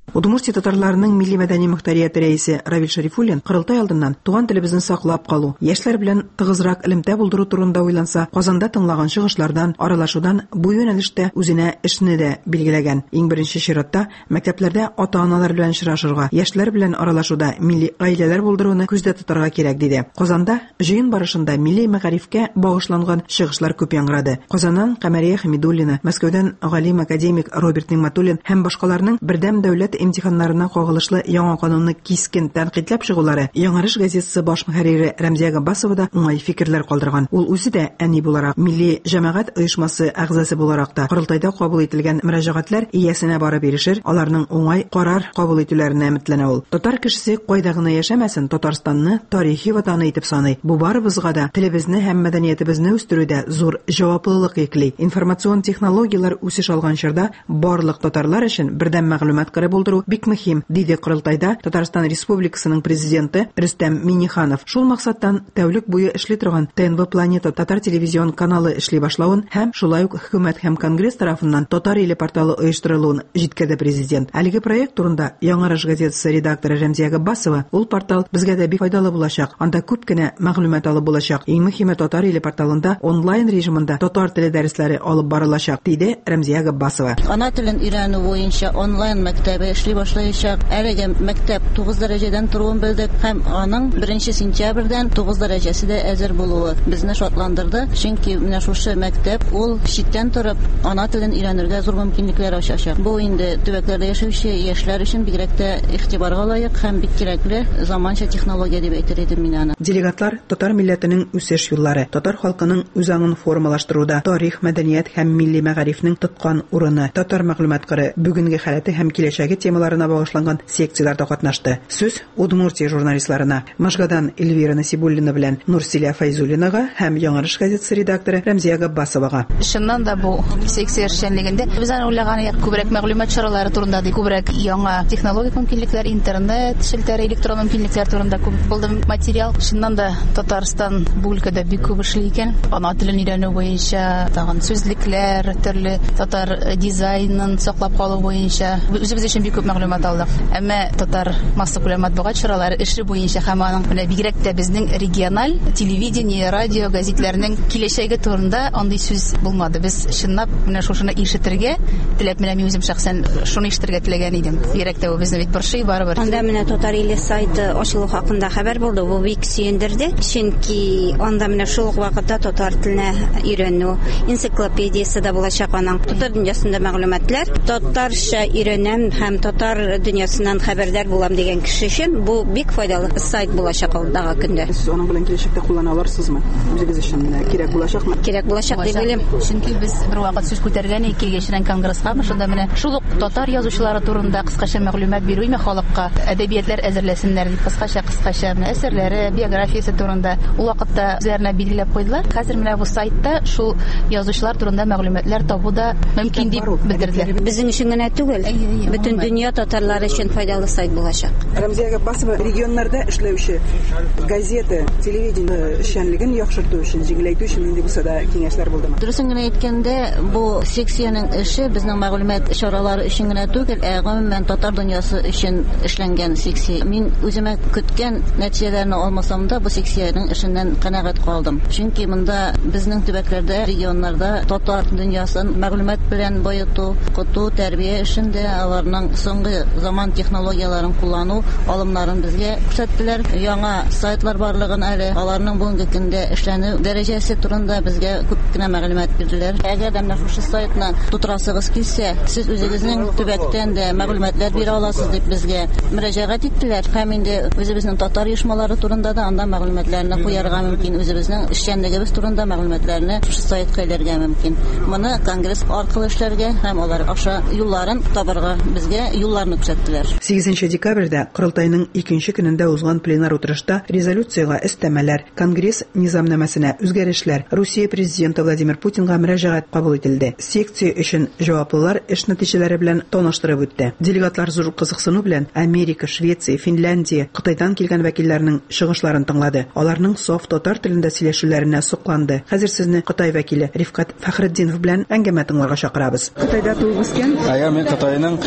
Удмуртия татарларының милли мәдәни мөхтәрияте рәисе Равил Шарифуллин кырылтай алдыннан туган телебезне саклап калу, яшьләр белән тыгызрак элемтә булдыру турында уйланса, Казанда тыңлаган чыгышлардан, аралашудан бу юнәлештә үзенә эшне дә билгеләгән. Иң беренче чиратта мәктәпләрдә ата-аналар белән очрашырга, яшьләр белән аралашуда милли гаиләләр булдыруны күздә тотарга кирәк диде. Казанда җыен барышында милли мәгарифкә багышланган чыгышлар күп яңгырады. Казаннан Камәрия Хәмидуллина, Мәскәүдән галим академик Роберт Нигъмәтуллин һәм башкаларның бердәм дәүләт имтиханнарына кагылышлы яңа канунны кискен тәнкыйтьләп чыгулары Яңарыш газетасы баш мөхәррире Рәмзия Габбасова да уңай фикерләр калдырган. Ул үзе дә әни буларак, милли җәмәгать оешмасы әгъзасы буларак та кырылтайда кабул ителгән мөрәҗәгатьләр иясенә барып ирешер, аларның уңай карар кабул итүләренә өметләнә ул. Татар кешесе кайда гына яшәмәсен, Татарстанны тарихи ватаны итеп саный. Бу барыбызга да телебезне һәм мәдәниятебезне үстерүдә зур җаваплылык йөкли. Информацион технологиялар үсеш алган чорда барлык татарлар өчен бердәм мәгълүмат кыры булдыру бик мөһим, диде кырылтайда Татарстан Республикасының президенты Рөстәм Миңнеханов. Шул максаттан тәүлек буе эшли торган ТНВ Планета татар телевизион каналы эшли башлавын һәм шулай ук хөкүмәт һәм Конгресс тарафыннан Татар иле порталы оештырылуын җиткерде президент. Әлеге проект турында Яңарыш газетасы редакторы Рәмзия Габбасова: "Ул портал безгә дә бик файдалы булачак. Анда күп кенә мәгълүмат алып булачак. Иң мөһиме, Татар иле порталында онлайн режимында татар теле дәресләре алып барылачак", диде Рәмзия Габбасова. Ана телен өйрәнү буенча онлайн мәктәбе эшли башлаячак. Әлеге мәктәп 9 дәрәҗәдән торуын белдек һәм аның 1 сентябрьдән 9 дәрәҗәсе дә әзер булуы безне шатландырды. Чөнки менә шушы мәктәп ул читтән торып ана телен өйрәнергә зур мөмкинлекләр ачачак. Бу инде төбәкләрдә яшәүче яшьләр өчен бигрәк тә игътибарга лаек һәм бик кирәкле заманча технология дип әйтер идем мин аны. Делегатлар татар милләтенең үсеш юллары, татар халкының үзаңын формалаштыруда, тарих, мәдәният һәм милли мәгарифнең тоткан урыны, татар мәгълүмат кыры, бүгенге хәләте һәм киләчәге темаларына багышланган секцияларда катнашты. Сүз Удмуртия журналистларына, Машгадан Эльвира Насибуллина белән Нурсилә Файзуллинага һәм Яңарыш газетасы редакторы Рәмзия Габбасовага. Шуннан да бу секция эшчәнлегендә без аны уйлаган күбрәк мәгълүмат чаралары турында, күбрәк яңа технологик мөмкинлекләр, интернет челтәре, электрон мөмкинлекләр турында күп булды материал. Шуннан да Татарстан бу өлкәдә бик күп эшли икән. Ана телен өйрәнү буенча, тагын сүзлекләр, төрле татар дизайнын саклап калу буенча үзебез өчен бик күп мәгълүмат алдык. Әмма татар масса күләм матбугат чаралары эше буенча һәм аның белән бигрәк тә безнең региональ телевидение, радио газетләренең киләчәге турында андый сүз булмады. Без чынлап менә шушыны ишетергә теләп, менә мин үзем шәхсән шуны ишетергә теләгән идем. Бигрәк тә бу безне бит борчый барыбер. Анда менә Татар иле сайты ачылу хакында хәбәр булды. Бу бик сөендерде. Чөнки анда менә шул ук вакытта татар теленә өйрәнү энциклопедиясе дә булачак аның. Татар дөньясында мәгълүматлар, татарча өйрәнәм һәм татар дөньясыннан хәбәрдар булам дигән кеше өчен бу бик файдалы сайт булачак алдагы көндә. Сез аның белән киләчәктә куллана алырсызмы? Үзегез өчен кирәк булачакмы? Кирәк булачак дип уйлыйм. Чөнки без бер вакыт сүз күтәргән ике яшьрән конгресска, шунда менә шул ук татар язучылары турында кыскача мәгълүмат бирү име халыкка, әдәбиятлар әзерләсеннәр дип кыскача әсәрләре, биографиясе турында ул вакытта үзләренә билгеләп куйдылар. Хәзер менә бу сайтта шул язучылар турында мәгълүматлар табу да мөмкин дип белдерделәр. Безнең өчен генә түгел, бөтен дөнья татарлары өчен файдалы сайт булачак. Рәмзия Габбасова регионнарда эшләүче газета, телевидение эшчәнлеген яхшырту өчен, җиңеләйтү өчен инде булса да киңәшләр булдымы? Дөресен генә әйткәндә, бу секциянең эше безнең мәгълүмат чаралары өчен генә түгел, гомумән татар дөньясы өчен эшләнгән секция. Мин үземә көткән нәтиҗәләрне алмасам да, бу секциянең эшеннән канәгать калдым. Чөнки монда безнең төбәкләрдә, регионнарда татар дөньясын мәгълүмат белән баету, укыту, тәрбия эшендә аларның соңгы заман технологияларын куллану алымнарын безгә күрсәттеләр. Яңа сайтлар барлыгын әле аларның бүгенге көндә эшләнү дәрәҗәсе турында безгә күп кенә мәгълүмат бирделәр. Әгәр дә менә шушы сайтны тутырасыгыз килсә, сез үзегезнең төбәктән дә мәгълүматлар бирә аласыз дип безгә мөрәҗәгать иттеләр. Һәм инде үзебезнең татар оешмалары турында да анда мәгълүматларны куярга мөмкин, үзебезнең эшчәнлегебез турында мәгълүматларны шушы сайтка иләргә мөмкин. Моны конгресс аркылы эшләргә һәм алар аша юлларын табарга безгә юлларны күрсәттеләр. 8 декабрьдә Кырылтайның 2нче көнендә узган пленар утырышта резолюцияга эстәмәләр, Конгресс низамнамәсенә үзгәрешләр, Русия президенты Владимир Путинга мөрәҗәгать кабул ителде. Секция өчен җаваплылар эш нәтиҗәләре белән таныштырып үтте. Делегатлар зур кызыксыну белән Америка, Швеция, Финляндия, Кытайдан килгән вәкилләрнең чыгышларын тыңлады. Аларның саф татар телендә сөйләшүләренә сокланды. Хәзер сезне Кытай вәкиле Рифкат Фәхретдинов белән әңгәмә тыңларга чакырабыз. Кытайда туып үскән? Мен Кытайның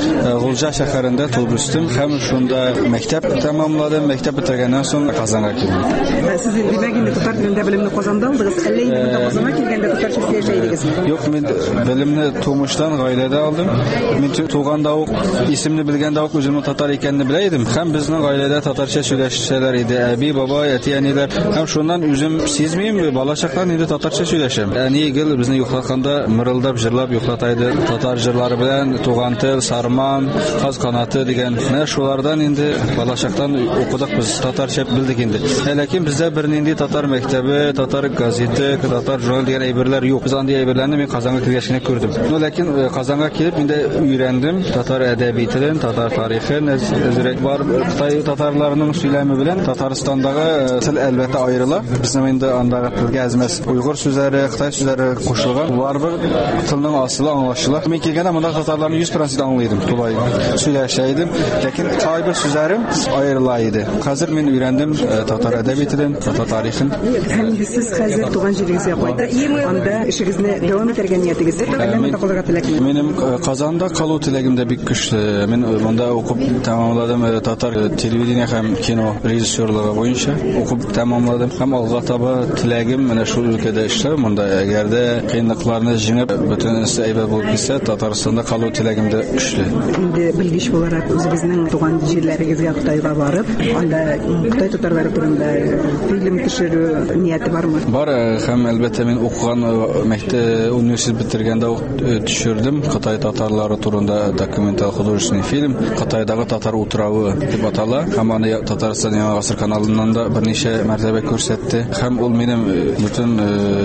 Гулжа шәһәрендә туып үстем һәм шунда мәктәп тәмамладым. Мәктәп бетергәннән соң Казанга килдем. Сез димәк инде татар телендә белемне Казанда алдыгыз, әллә инде Казанга килгәндә татарча сөйләшә идегезме? Юк, мин белемне тумыштан гаиләдә алдым. Мин туганда ук исемне белгәндә ук үземнең татар икәнне белә идем. Һәм безнең гаиләдә татарча сөйләшәләр иде. Әби, бабай, әти-әниләр. Һәм шуннан үзем сизмим, балачактан инде татарча сөйләшәм. Әни гел безне юклатканда мырылдап, җырлап юклатайды. Татар җырлары белән туган тел, сарман, каз канаты дигән. Менә шулардан инде балачактан укыдык без, татарча белдек инде. Ләкин бездә бернинди татар мәктәбе, татар газеты, татар журнал дигән әйберләр юк. Без андый әйберләрне мин Казанга килгәч кенә күрдем. Ләкин Казанга килеп инде өйрәндем татар әдәби телен, татар тарихын, әзрәк бар. Кытай татарларының сөйләме белән Татарстандагы тел әлбәттә аерыла. Безнең инде андагы телгә әзмәс уйгыр сүзләре, Кытай сүзләре кушылган. Булар бер телнең асылы аңлашыла. Мин килгәндә монда татарларны 100% аңлыйдым. Тулай сөйләшә идем. Ләкин кайбер сүзләрем аерыла иде. Хәзер мин өйрәндем татар әдәби телен, татар тарихын. Һәм сез хәзер туган җирегезгә кайтып, анда эшегезне дәвам итәргә ниятегез бар, әллә калырга теләкме? Минем Казанда калу теләгем дә бик көчле. Мин монда укып тәмамладым, татар телевидение һәм кино режиссерлыгы буенча укып тәмамладым. Һәм алга таба теләгем менә шул өлкәдә эшләү. Монда әгәр дә кыенлыкларны җиңеп, бөтенесе әйбәт булып китсә, Татарстанда калу теләгем дә көчле. Инде белгеч буларак үзебезнең туган җирләрегезгә Кытайга барып, анда Кытай татарлары турында фильм төшерү нияте бармы? Бар, һәм әлбәттә мин укыган мәктәп университет битергәндә ук төшердем. Кытай татарлары турында документаль художественный фильм. Кытайдагы татар утравы дип атала. Һәм аны Татарстан Яңа гасыр каналыннан да берничә мәртәбә күрсәтте. Һәм ул минем бөтен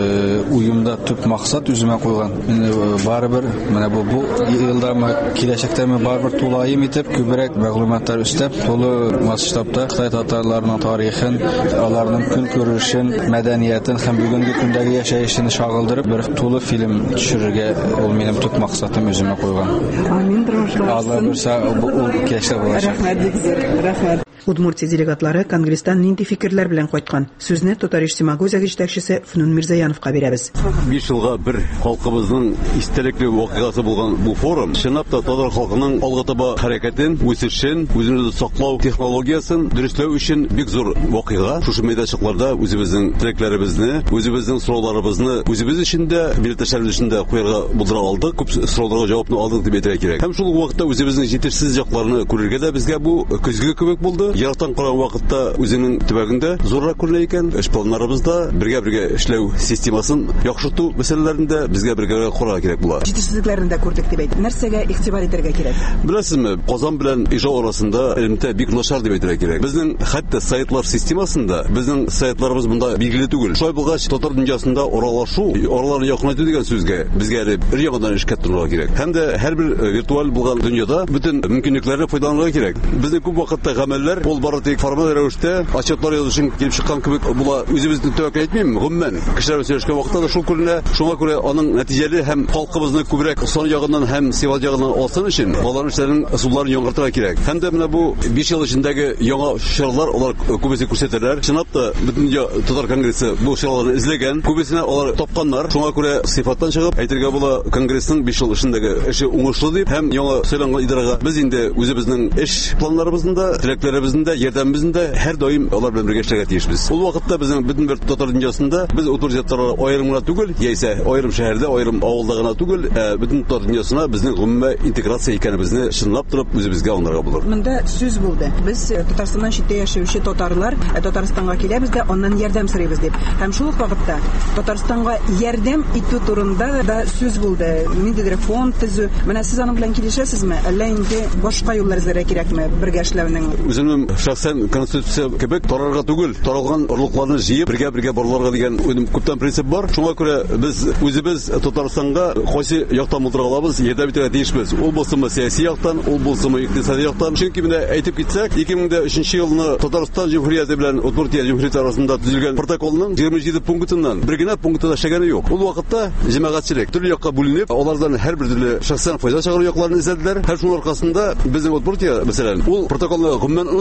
уемда төп максат үземә куйган. Мин барыбер менә бу елда киләчәктәме барыбер тулаем итеп күбрәк мәгълүматлар өстәп, тулы масштабта Кытай татарларының тарихын, аларның көнкүрешен, мәдәниятен һәм бүгенге көндәге яшәешен шагылдырып бер тулы фильм төшерергә ул минем төп максатым үземә куйган. Амин, дөрөшләр. Алла берсә ул кешеләр булачак. Рәхмәт. Удмуртия делегатлары Конгресстан нинди фикерләр белән кайткан? Сүзне Татарстан җитәкчесе Фнун Мирзаяновка бирәбез. 5 елга бер халкыбызның истәлекле вакыйгасы булган бу форум чынлап та татар халкының алга таба хәрәкәтен, үсешен, үзебезне саклау технологиясын дөрестләү өчен бик зур вакыйга. Шушы мәйданчыкларда үзебезнең теләкләребезне, үзебезнең сорауларыбызны, үзебез өчен дә, милләттәшләребез өчен дә куярга булдыра алдык. Күп сорауларга җавапны алдык дип әйтергә кирәк. Һәм шул вакытта үзебезнең җитешсез якларны күрергә дә безгә бу көзгө кебек булды. Яртан караган вакытта үзенең төбәгендә зуррак күренә икән. Эш планнарыбызда бергә эшләү системасын яхшырту мәсьәләләрендә безгә бергә карарга кирәк була. Җитешсезлекләрне дә күрдек дип әйт. Нәрсәгә игътибар итәргә кирәк? Беләсезме, Казан белән Ижау арасында элемтә бик начар дип әйтергә кирәк. Безнең хәтта сайтлар системасында безнең сайтларыбыз монда билгеле түгел. Шулай булгач, татар дөньясында аралашу, араларны якынайту дигән сүзгә безгә бер яңадан эшкә турырга кирәк. Һәм дә һәрбер виртуаль булган дөньяда бүтән мөмкинлекләрне файдаланырга кирәк. Безнең күп вакытта гамәлләр ул бары тик формаль рәвештә отчетлар язышын килеп чыккан кебек була. Үзебезнең тәвәккәл әйтмим, гомумән кешеләр сөйләшкән вакытта да шул күренә. Шуңа күрә аның нәтиҗәле һәм халкыбызны күбрәк сон ягыннан һәм сыйфат ягыннан алсын өчен аларның эшләрен ысулларын яңартырга кирәк. Һәм дә менә бу 5 ел эчендәге яңа чаралар алар күбесе күрсәтәләр. Чынлап та бөтен татар конгрессы бу чараларны эзләгән, күбесенә алар тапканнар. Шуңа күрә сыйфаттан чыгып әйтергә була, конгрессның 5 ел эчендәге эше уңышлы дип һәм яңа сайланган идарәгә без инде үзебезнең эш планнарыбызда, теләкләребездә, ярдәмебездә һәр даим алар белән бергә эшләргә тиешбез. Ул вакытта безнең бөтен бер татар дөньясында без авторитетлар аерымына түгел, яисә аерым шәһәрдә, аерым авылда гына түгел, бөтен татар дөньясына безнең гомумән интеграция икәнебезне чынлап торып үзебезгә аңларга булыр. Монда сүз булды. Без Татарстаннан читтә яшәүче татарлар Татарстанга киләбез дә аннан ярдәм сорыйбыз дип. Һәм шул ук вакытта Татарстанга ярдәм итү турында да сүз булды. Ниндидер фонд төзү. Менә сез аның белән килешәсезме? Әллә инде башка юллар эзләргә кирәкме бергә эшләүнең? Үземнең шәхсән конституция кебек тарарга түгел, таралган орлыкларны җыеп бергә барларга дигән күптән принцип бар. Шуңа күрә без үзебез Татарстанга кайсы яктан булдыра алабыз, ярдәм итәргә тиешбез. Ул булсымы сәяси яктан, ул булсымы икътисади яктан. Чөнки менә әйтеп китсәк, 2003 елны Татарстан Җумһурияте белән Удмуртия Җумһурияте арасында төзелгән протоколның 27 пунктыннан бер генә пунктында эшләгәне юк. Ул вакытта җәмәгатьчелек төрле якка бүленеп, алардан һәрбер төрле шәхсән файда чыгару якларын эзләделәр. Һәр шуның аркасында безнең Удмуртия, мәсәлән, ул протоколны гомумән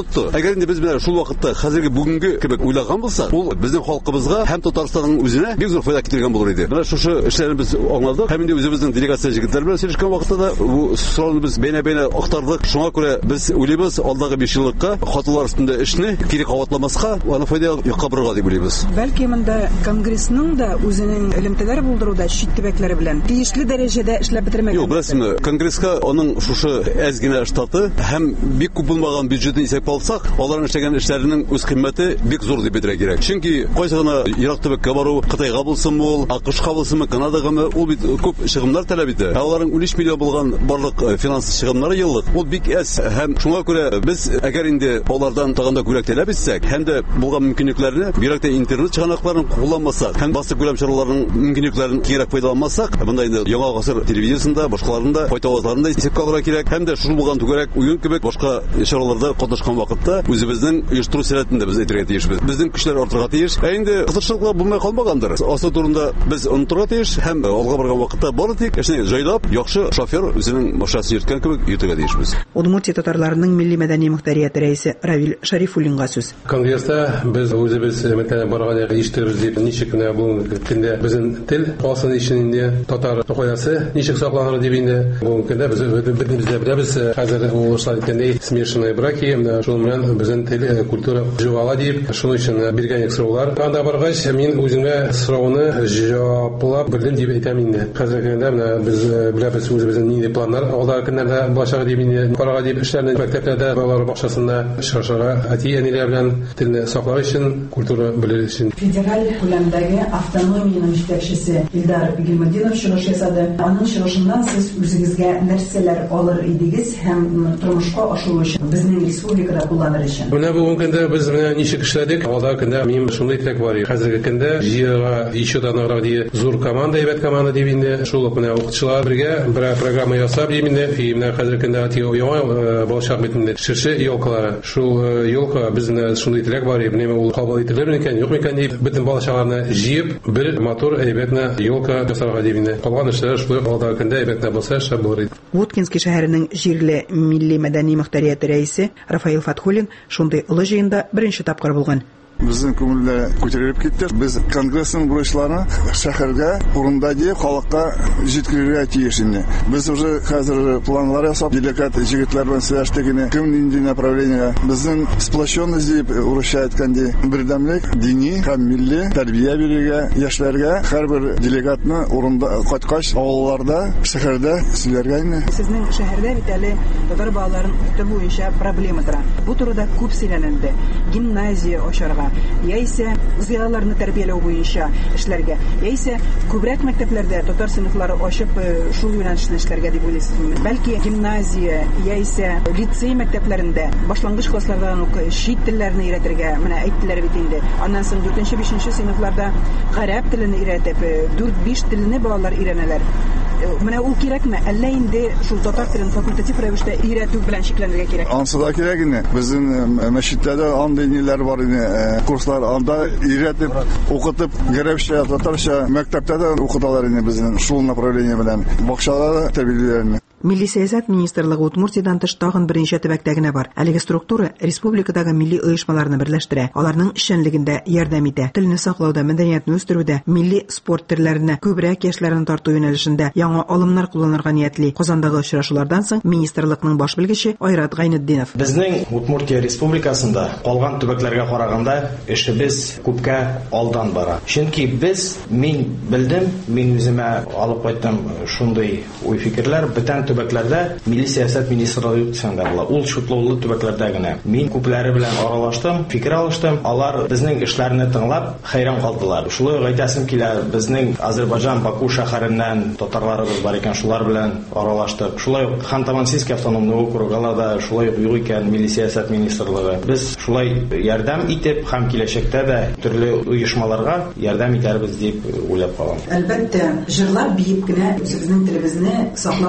тотты. Әгәр инде без менә шул вакытта хәзерге бүгенге кебек уйлаган булсак, ул безнең халкыбызга һәм Татарстанның үзенә бик зур файда китергән булыр иде. Менә шушы эшләрне без аңладык. Һәм инде үзебезнең делегация җегетләр белән сөйләшкән вакытта да бу сорауны без бәйнә-бәйнә актардык. Шуңа күрә без уйлыйбыз, алдагы 5 еллыкка хатылар үстендә эшне кире каватламаска, аны файда якка борырга дип уйлыйбыз. Бәлки монда Конгрессның да үзенең элемтәләр булдыруда чит төбәкләре белән тиешле дәрәҗәдә эшләп бетермәгән. Юк, беләсезме, Конгресска аның шушы әз генә штаты һәм бик күп булмаган бюджетын исәпкә алсак, аларның эшләгән эшләренең үз кыйммәте бик зур дип әйтергә кирәк. Чөнки кайсы гына ерак төбәккә бару, Кытайга булсынмы ул, АКШка булсынмы, Канадагамы, ул бит күп чыгымнар таләп итә. Аларның 13 миллион булган барлык финанс чыгымнары еллык. Ул бик әз һәм шуңа күрә без әгәр инде алардан тагында күрәк таләп итсәк, һәм дә булган мөмкинлекләрне, бигрәк тә интернет чыганакларын кулланмасак, һәм басып күләм чараларының мөмкинлекләрен киңрәк файдаланмасак, монда инде яңа гасыр телевизиясендә, башкаларында, файтавазларында исәпкә алырга кирәк. Һәм дә шул булган түгәрәк уен кебек башка чараларда катнашкан вакытта үзебезнең оештыру сәләтендә без әйтергә тиешбез. Безнең көчләр артырга тиеш. Инде кызыкчылыклар булмай калмагандыр. Асы турында без онытырга тиеш һәм алга барган вакытта бары тик эшне җайлап, яхшы шофер үзенең машинасын йөрткән кебек йөртергә тиешбез. Удмуртия татарларының милли мәдәни мөхтәрияте рәисе Равил Шарифуллинга сүз. Конгресста без үзебез мәктәбенә барганда ишетәбез дип ничек кенә бүгенге көндә безнең тел алсын ишенде татар хаясы ничек сакланыр дип инде бүгенге көндә без беләбез хәзер ул эшләткәндә смешанные браки, шул белән безнең тел культура җавала дип шуның өчен биргән сораулар. Анда баргач мин үземә сорауны җаваплап белдем дип әйтәм инде. Хәзерге көндә без беләбез үзебезнең нинди планнар алда көннәрдә булачак дип инде карарга дип эшләрне мәктәпләрдә балалар бакчасында шашара әти-әниләр белән телне саклау өчен, культура белер өчен. Федераль күләмдәге автономиянең җитәкчесе Илдар Гыйльметдинов чыгыш ясады. Аның чыгышыннан сез үзегезгә нәрсәләр алыр идегез һәм тормышка ашыру өчен безнең республикада кулланыр өчен. Менә бүгенге көндә без менә ничек эшләдек? Алда көндә мин шундый теләк бар. Хәзерге көндә җыярга еще да наград зур команда, әйбәт команда дип инде шул ук менә укытучылар бергә бер программа ясап дип инде. Менә хәзерге көндә яңа балачак бит инде ширше елкалары. Шул елка безнең шундый теләк бар. Менә ул кабул ителер микән, юк микән дип бөтен балачаларны җыеп бер мотор әйбәтне елка ясарга дип инде. Калган эшләр шул алда көндә әйбәтне булса шәп булыр иде. Воткинский шәһәренең җирле милли мәдәни мөхтәрияте рәисе Рафаил Фатхуллин шундый олы җыенда беренче тапкыр булган. Безнең күңелдә күтәрелеп китте. Без Конгрессның бурычларын шәһәргә, урында дип, халыкка җиткерергә тиеш инде. Без уже хәзер планнар ясап, делегат җегетләр белән сөйләштек инде. Кем нинди направление? Безнең сплощенность дип урысча әйткәндә, бердәмлек, дини һәм милли тәрбия бирергә, яшьләргә һәрбер делегатны урында кайткач, авылларда, шәһәрдә сөйләргә инде. Сезнең шәһәрдә бит әле татар балаларын укыту буенча проблема тора. Бу турыда күп сөйләнелде. Гимназия ачарга яисә зыялыларны тәрбияләү буенча эшләргә, яисә күбрәк мәктәпләрдә татар сыйныфлары ачып шул юнәлешне эшләргә дип уйлыйсызмы? Бәлки гимназия яисә лицей мәктәпләрендә башлангыч класслардан ук чит телләрне өйрәтергә, менә әйттеләр бит инде. Аннан соң 4-5 сыйныфларда гарәп телен өйрәтеп, 4-5 телне балалар өйрәнәләр. Менә ул кирәкме? Әллә инде шул татар телен факультатив рәвештә өйрәтү белән шикләнергә кирәк? Ансыда кирәк инде. Безнең мәчетләрдә андый ниләр бар иде, курслар анда өйрәтеп, укытып, гарәпчә, татарча мәктәптә дә укыталар инде безнең шул направление белән. Бакчаларда тәрбияләнә. Милли сәясәт министрлыгы Удмуртиядан тыш тагын беренче төбәктә генә бар. Әлеге структура республикадагы милли оешмаларны берләштерә, аларның эшчәнлегендә ярдәм итә. Телне саклауда, мәдәниятне үстерүдә, милли спорт төрләренә күбрәк яшьләрне тарту юнәлешендә яңа алымнар кулланырга ниятли. Казандагы очрашулардан соң министрлыкның баш белгече Айрат Гайнетдинов: Безнең Удмуртия республикасында калган төбәкләргә караганда эшебез күпкә алдан бара. Чөнки мин белдем, мин үземә алып кайттым шундый уй фикерләр, бүтән төбәкләрдә милли сәясәт министрлыгы үткәндә була. Ул шутлаулы төбәкләрдә генә. Мин күпләре белән аралаштым, фикер алыштым. Алар безнең эшләрне тыңлап хайран калдылар. Шулай әйтәсем килә, безнең Азәрбайҗан Баку шәһәреннән татарларыбыз бар икән, шулар белән аралаштык. Шулай ук Хан-Тамансийский автономный округында да шулай ук икән милли сәясәт министрлыгы. Без шулай ярдәм итеп һәм киләчәктә дә төрле оешмаларга ярдәм итәрбез дип уйлап калам. Әлбәттә, җырлап биеп кенә үзебезнең телебезне саклап калып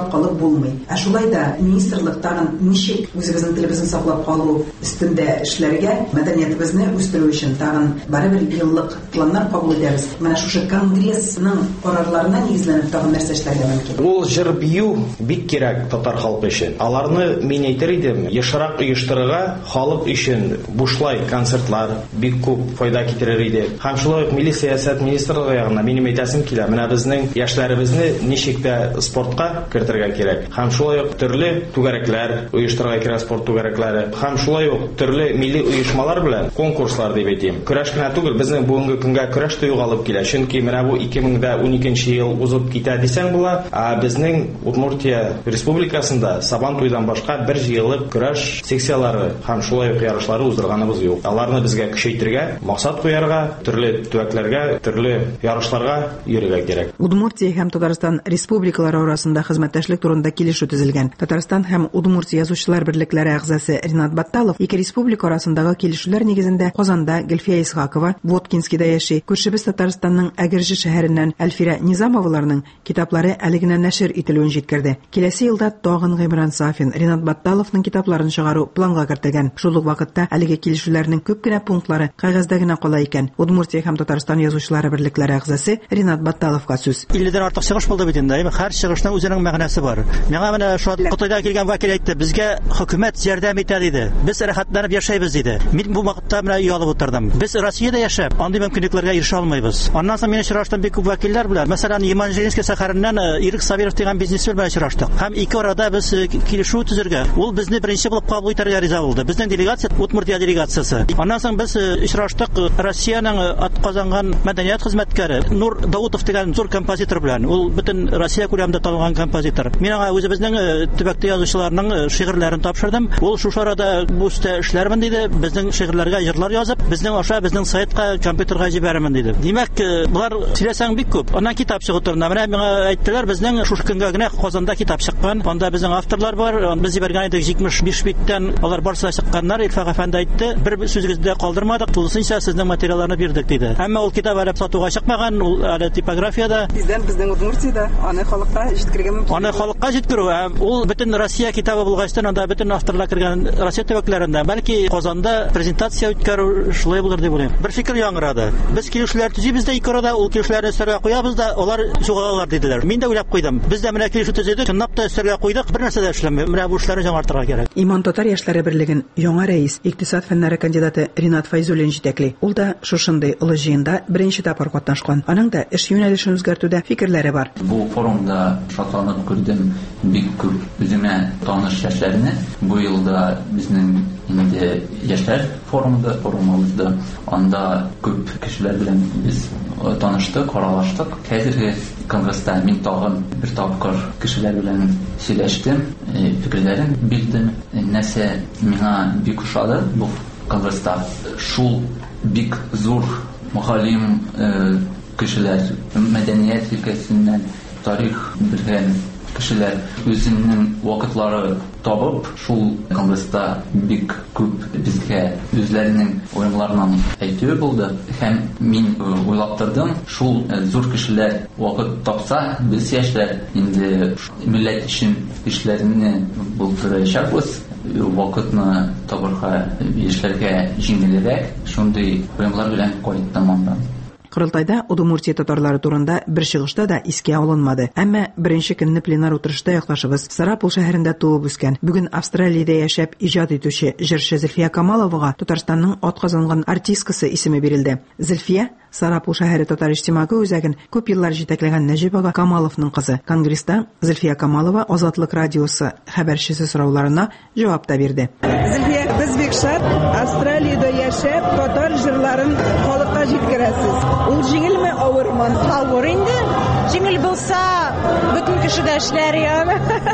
булмый. Шулай да министрлык тагын ничек үзебезнең телебезне саклап калу өстендә эшләргә, мәдәниятебезне үстерү өчен тагын барыбер еллык планнар кабул итәбез. Менә шушы конгрессның карарларына нигезләнеп тагын нәрсә эшләргә мөмкин. Ул җыр бию бик кирәк татар халкы өчен. Аларны мин әйтер идем, ешрак оештырырга, халык өчен бушлай концертлар бик күп файда китерер иде. Һәм шулай ук милли сәясәт министрлыгы ягына минем әйтәсем килә. Менә безнең яшьләребезне ничек тә спортка кертергә кирәк. Һәм шулай ук төрле түгәрәкләр оештырырга кирәк, спорт түгәрәкләре. Һәм шулай ук төрле милли оешмалар белән конкурслар дип әйтим. Көрәш кенә түгел, безнең бүгенге көнгә көрәш тә югалып килә. Чөнки менә бу 2012 ел узып китә дисәң була, безнең Удмуртия республикасында Сабан туйдан башка бер җыелып көрәш секциялары һәм шулай ук ярышлары уздырганыбыз юк. Аларны безгә көчәйтергә, максат куярга, төрле төбәкләргә, төрле ярышларга йөрергә кирәк. Удмуртия һәм Татарстан республикалары арасында хезмәттәшлек турында килешү төзелгән. Татарстан һәм Удмуртия язучылар берлекләре әгъзасы Ринат Батталов ике республика арасындагы килешүләр нигезендә Казанда Гөлфия Исхакова, Воткинскида яши. Күршебез Татарстанның Әгерҗе шәһәреннән Әлфирә Низамоваларның китаплары әле генә нәшер ителүен җиткерде. Киләсе елда тагын Гыймран Сафин, Ринат Батталовның китапларын чыгару планга кертелгән. Шул ук вакытта әлеге килешүләрнең күп кенә пунктлары кагазда гына кала икән. Удмуртия һәм Татарстан язучылары берлекләре әгъзасы Ринат Батталовка сүз. 50дән артык чыгыш булды бит инде. Һәр чыгышның үзенең мәгънәсе бар. Миңа менә шу Кытайдан килгән вәкил әйтте, безгә хөкүмәт ярдәм итә диде. Без рәхәтләнеп яшәйбез диде. Мин бу вакытта менә уялып утырдым. Без Россиядә яшәп, андый мөмкинлекләргә ирешә алмыйбыз. Аннан соң мин очраштым бик күп вәкилләр белән. Мәсәлән, Еманжелинский шәһәреннән Ирек Сабиров дигән бизнесмен белән очраштык. Һәм ике арада без килешү төзергә. Ул безне беренче булып кабул итәргә риза булды. Безнең делегация Удмуртия делегациясе. Аннан соң без очраштык Россиянең атказанган мәдәният хезмәткәре Нур Даутов дигән зур композитор белән. Ул бөтен Россия күләмендә танылган композитор. Мин аңа үзебезнең төбәктә язучыларның шигырьләрен тапшырдым. Ул шушы арада бу үстә эшләрмен диде. Безнең шигырьләргә җырлар язып, безнең аша безнең сайтка компьютерга җибәрәмен диде. Димәк, булар сөйләсәң бик күп. Аннан китап чыгып торды. Менә миңа әйттеләр, безнең шушы көнгә генә Казанда китап чыккан. Анда безнең авторлар бар. Без җибәргән идек 75 биттән. Алар барысы да чыкканнар. Илфак әфәнде әйтте, бер сүзегездә калдырмадык. Тулысынча сезнең материалларны бирдек диде. Әмма ул китап әле сатуга чыкмаган, ул әле типографиядә. Безнең Удмуртиядә аны халыкка җиткергән мөмкин. Аны халыкка җиткерү, ул бөтен Россия китабы булгачтан анда бөтен авторлар кергән Россия төбәкләрендә. Бәлки Казанда презентация үткәрү шулай булыр дип уйлыйм. Бер фикер яңгырады. Без килешүләр төзибез дә ике арада, ул килешүләрне өстәргә куябыз да, алар чугалалар диделәр. Мин дә уйлап куйдым. Без дә менә килешү төзедек, чынлап та өстәргә куйдык, бер нәрсә дә эшләмәй. Менә бу эшләрне яңартырга кирәк. Иман татар яшьләре берлеген яңа рәис, икътисад фәннәре кандидаты Ринат Файзуллин җитәкли. Ул да шушындый олы җыенда беренче тапкыр катнашкан. Аның да эш юнәлешен үзгәртүдә фикерләре бар. Бу форумда шатланып күрдем бик күп үземә таныш яшьләрне. Бу елда безнең инде яшьләр форумыбызда анда күп кешеләр белән без таныштык, аралаштык. Хәзерге конгресста мин тагын бер тапкыр кешеләр белән сөйләштем, фикерләрен бирдем. Нәрсә миңа бик ошады бу конгресста, шул бик зур мөхәллим кешеләр, мәдәният өлкәсеннән тарих белгән кешеләр үзенең вакытлары табып, шул конгресста бик күп безгә үзләренең уйларынан әйтүе булды. Һәм мин уйлап тордым, шул зур кешеләр вакыт тапса, без яшьләр инде милләт өчен эшләрне булдырачакбыз. Вакытны табырга яшьләргә җиңелрәк, шундый уйлар белән кайттым анда. Кырылтайда Удмуртия татарлары турында бер чыгышта да искә алынмады. Әмма беренче көнне пленар утырышта яклашыбыз Сарапул шәһәрендә туып үскән, бүген Австралиядә яшәп иҗат итүче җырчы Зөлфия Камаловага Татарстанның атказанган артисткасы исеме бирелде. Зөлфия Сарапул шәһәре татар иҗтимагы үзәген күп еллар җитәкләгән Нәҗип ага Камаловның кызы. Конгресста Зөлфия Камалова Азатлык радиосы хәбәрчесе сорауларына җавап та бирде. Зөлфия, без бик шат Австралиядә яшәп татар җырларын халыкка җиткерәсез. Ул җиңелме, авырмы? Авыр инде. Җиңел булса, бөтен кеше дә эшләр яны.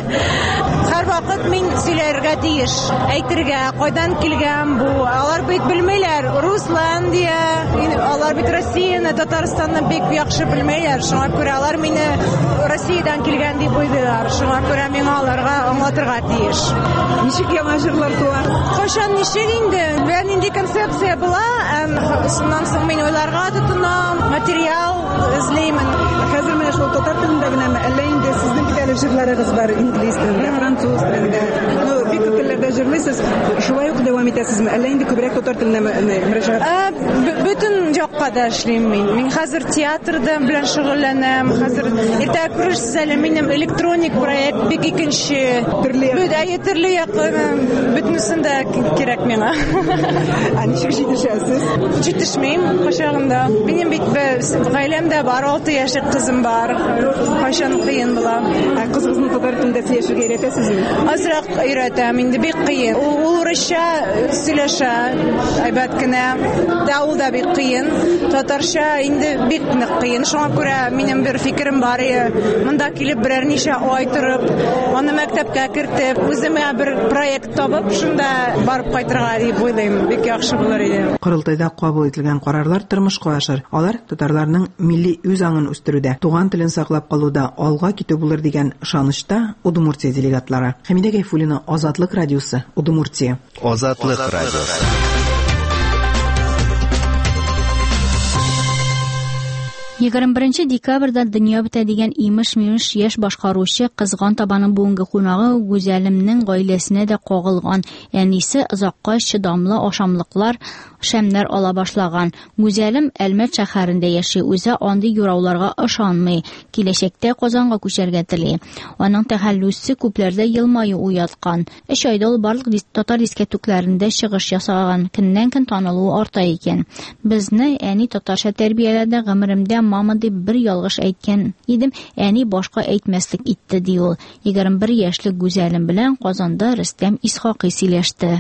Һәр вакыт мин сөйләргә тиеш, әйтергә, кайдан килгән бу. Алар бит белмәйләр, Русландия, алар бит Россияны, Татарстанны бик яхшы белмәйләр. Шуңа күрә алар мине Россиядән килгән дип уйлыйлар. Шуңа күрә мин аларга аңлатырга тиеш. Ничек яңа җырлар туа? Кайчан ничек инде? Бән инде концепция була, шуннан соң мин уйларга тотынам, материал эзлеймен. Хәзер менә шул татар телендә генәме, әллә инде сезнең әле җырларыгыз бар инглиз телендә, француз телендә. Бик күп телләрдә җырлыйсыз. Шулай ук дәвам итәсезме? Әллә инде күбрәк татар теленә мөрәҗәгать? Бөтен якка да эшлим мин. Мин хәзер театрда белән шөгыльләнәм. Хәзер иртә күрерсез әле минем электроник проект бик икенче. Төрле яклы бөтенесендә кирәк миңа. Ничек җитешәсез? Җитешмим кайчагында. Минем бит гаиләмдә бар 6 яшьлек кызым бар. Кайчан кыен була. Кызыгызны татар телендә сөйләшергә өйрәтәсезме? Азрак өйрәтәм, инде бик кыен. Ул урысча сөйләшә, әйбәт кенә. Ул да бик кыен. Татарча инде бик нык кыен. Шуңа күрә минем бер фикерем бар иде. Монда килеп берәр ничә ай торып, аны мәктәпкә кертеп, үземә бер проект табып, шунда барып кайтырга дип уйлыйм. Бик яхшы булыр иде. Кырылтайда кабул ителгән карарлар тормышка ашыр. Алар татарларның милли үз аңын үстерүдә, туган телен саклап калуда алга китү булыр дигән ышанычта Удмуртия делегатлары. Хәмидә Гайфуллина, Азатлык радиосы, Удмуртия. Азатлык радиосы. 21 декабрьдә дөнья бетә дигән имеш-мимеш яшь башкаручы кызган табаның бүгенге кунагы Гүзәлемнең гаиләсенә дә кагылган. Әнисе озакка чыдамлы ашамлыклар, шәмнәр ала башлаган. Гүзәлем Әлмәт шәһәрендә яши, үзе андый юрауларга ышанмый. Киләчәктә Казанга күчәргә тели. Аның тәхәллүсе күпләрдә елмаю уяткан. 3 айда ул барлык татар дискәтүкләрендә чыгыш ясаган. Көннән-көн танылуы арта икән. Безне әни татарча тәрбияләде, гомеремдә мама дип бер ялгыш әйткән идем, әни башка әйтмәслек итте ди ул. 21 яшьлек Гүзәлем белән Казанда Рөстәм Исхакый сөйләште.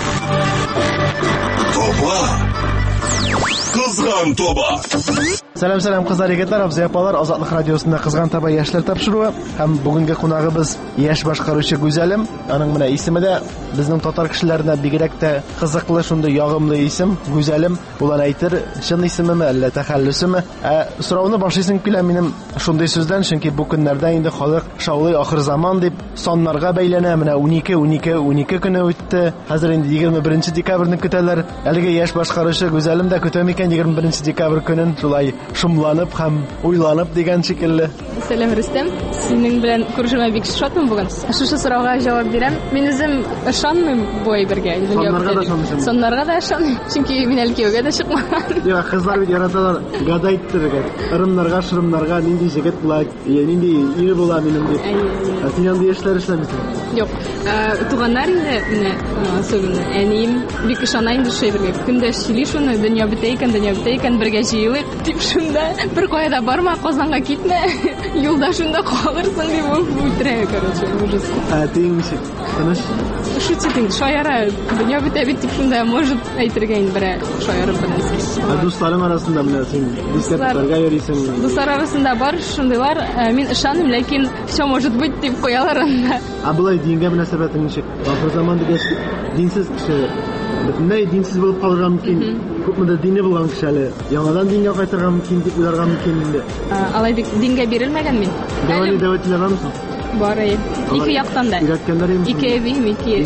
Кызган тоба. Сәлам кызлар, егетләр, абзый-апалар, Азатлык радиосында Кызган тоба яшьләр тапшыруы һәм бүгенге кунагыбыз яшь башкаручы Гүзәлем. Аның менә исеме дә безнең татар кешеләренә бигрәк тә кызыклы, шундый ягымлы исем Гүзәлем. Булан әйтер, чын исемеме әллә тәхәллүсеме? Сорауны башлыйсың килә минем шундый сүздән, чөнки бу көннәрдә инде халык шаулый ахыр заман дип саннарга бәйләнә. Менә 12 көне үтте. Хәзер инде 21 декабрьне көтәләр. Әлеге яшь башкаручы Гүзәлем дә көтә микән 21 декабрь көнен шулай шумланып һәм уйланып дигән шикелле. Сәлам Рөстәм, синең белән күрешергә бик шатмын бүген. Шушы сорауга җавап бирәм. Мин үзем ышанмыйм бу әйбергә. Соннарга да ышанмыйм. Чөнки мин әле кияүгә дә чыкмаган. Я, кызлар бит яраталар, гадай иттергә. Ырымнарга, шырымнарга нинди җегет була, нинди ире була минем дип. Син янда яшьләр эшләмисең? Юк. Туганнар инде менә сөйләнә. Әнием бик ышана инде шул әйбергә. Көндә сөйли шуны, дөнья бетә икән, бергә җыелыйк. Дип шунда бер кая да барма, Казанга китмә. Юлда шунда калырсың дип үтерә, короче, ужас. Тиңшик. Тыныч. Шутитин, шаяра, дөнья бетә бит дип шунда может әйтергә инде берәр шаярып беләсез. Дусларың арасында менә син дискәтләргә йөрисең. Дуслар арасында бар шундыйлар, мин ышаным, ләкин все может быть дип куялар анда. Булай дингә мөнәсәбәтең ничек? Ахыр заман дигәч динсез кеше бөтенләй динсез булып калырга мөмкин. Күпме дине булган кеше әле яңадан дингә кайтырга мөмкин дип уйларга мөмкин инде. Алай дингә бирелмәгән мин. Дәвәтләр бармы? Бар. Ике яктан да. Ике әбием, ике.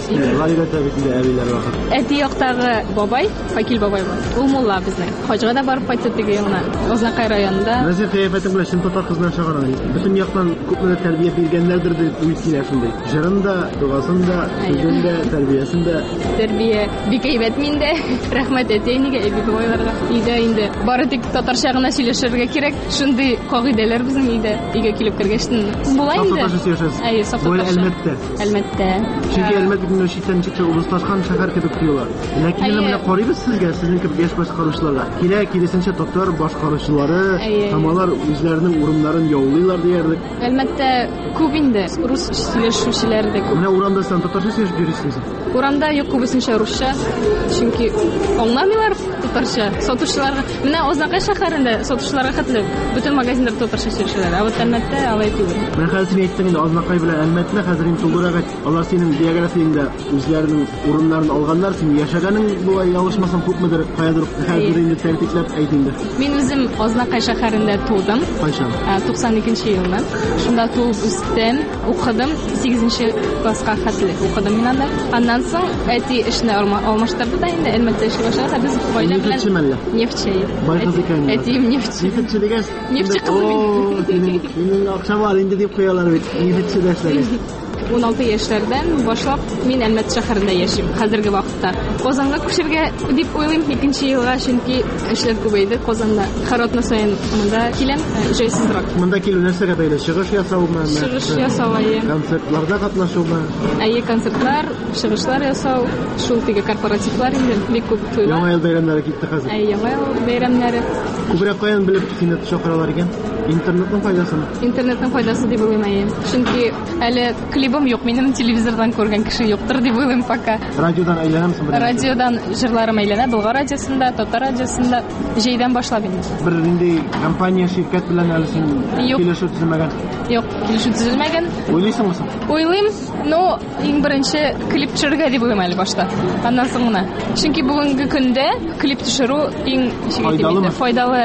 Әти яктагы бабай, Факил бабай бар. Ул мулла безнең. Хаҗга да барып кайтты теге яңа. Ознакай районында. Нәрсә кыяфәтең белән шин татар кызлар чыгарган. Бөтен яктан күпме тәрбия биргәннәрдер дип уйлыйлар шундый. Җырында, дугасында, сүзендә, тәрбиясендә. Тәрбия бик әйбәт миндә. Рәхмәт әтиеңгә, әби бабайларга. Өйдә инде бары тик татарча гына сөйләшергә кирәк. Шундый кагыйдәләр безнең өйдә. Өйгә килеп кергәчтен була инде. Әлмәттә. Чөнки Әлмәттә читтән чыкты улусташкан шәһәр кебек тоела. Ләкин менә карыйбыз сезгә, сезнең кебек яшь башкаручыларга. Киресенчә татар башкаручылары тамалар үзләренең урыннарын яулыйлар диярлек. Әлмәттә күп инде рус сөйләшүчеләр дә күп. Менә урамда сен татарча сөйләшеп йөрисеңме? Урамда юк, күбесенчә русча. Чөнки аңламыйлар татарча. Сатучыларга, менә Ознакай шәһәрендә сатучыларга хәтле бөтен магазиннар татарча сөйләшәләр. Ә вот Әлмәттә алай түгел. Менә хәзер әйттең инде Ознакай белән Әлмәтне хәзер инде тулырак алар синең биографияңда үзләренең урыннарын алганнар, син яшәгәнең булай ялгышмасам күпмедер каядыр хәзер инде тәртипләп әйтинде. Мин үзем Ознакай шәһәрендә тудым. Кайчан? 92 елда. Шунда туып үстем, укыдым, 8нче класска хәтле укыдым мин анда. Аннан соң әти эшне алмаштырды да инде Әлмәттә эшли башлады. Без гаилә Нефтче мәллә? Нефтче. Бай кыз икән. Әтием нефтче. Нефтче дигәс. Нефтче кыз. Минем акча бар инде дип куялар бит. Нефтче дәшләр. 16 яшьләрдән башлап мин Әлмәт шәһәрендә яшим хәзерге вакытта. Казанга күчәргә дип уйлыйм 2нче елга, чөнки эшләр күбәйде Казанда. Һәр атна саен монда киләм, җайсызрак. Монда килү нәрсәгә бәйле? Чыгыш ясаумы? Чыгыш ясавы. Концертларда катнашумы? Әйе, концертлар, чыгышлар ясау, шул теге корпоративлар инде бик күп туйлар. Яңа ел бәйрәмнәре китте хәзер. Әйе, яңа ел бәйрәмнәре. Күбрәк каян белеп сине чакыралар икән? Интернетның файдасымы? Интернетның файдасы дип уйлыйм әйе. Чөнки әле клибым юк, минем телевизордан күргән кеше юктыр дип уйлыйм пока. Радиодан әйләнәмсең? Радиодан җырларым әйләнә, Болгар радиосында, Татар радиосында җәйдән башлап инде. Бер нинди компания, ширкәт белән әле син килешү төзелмәгән? Юк, килешү төзелмәгән. Уйлыйсыңмы соң? Уйлыйм, но иң беренче клип төшерергә дип уйлыйм әле башта. Аннан соң гына. Чөнки бүгенге көндә клип төшерү иң файдалы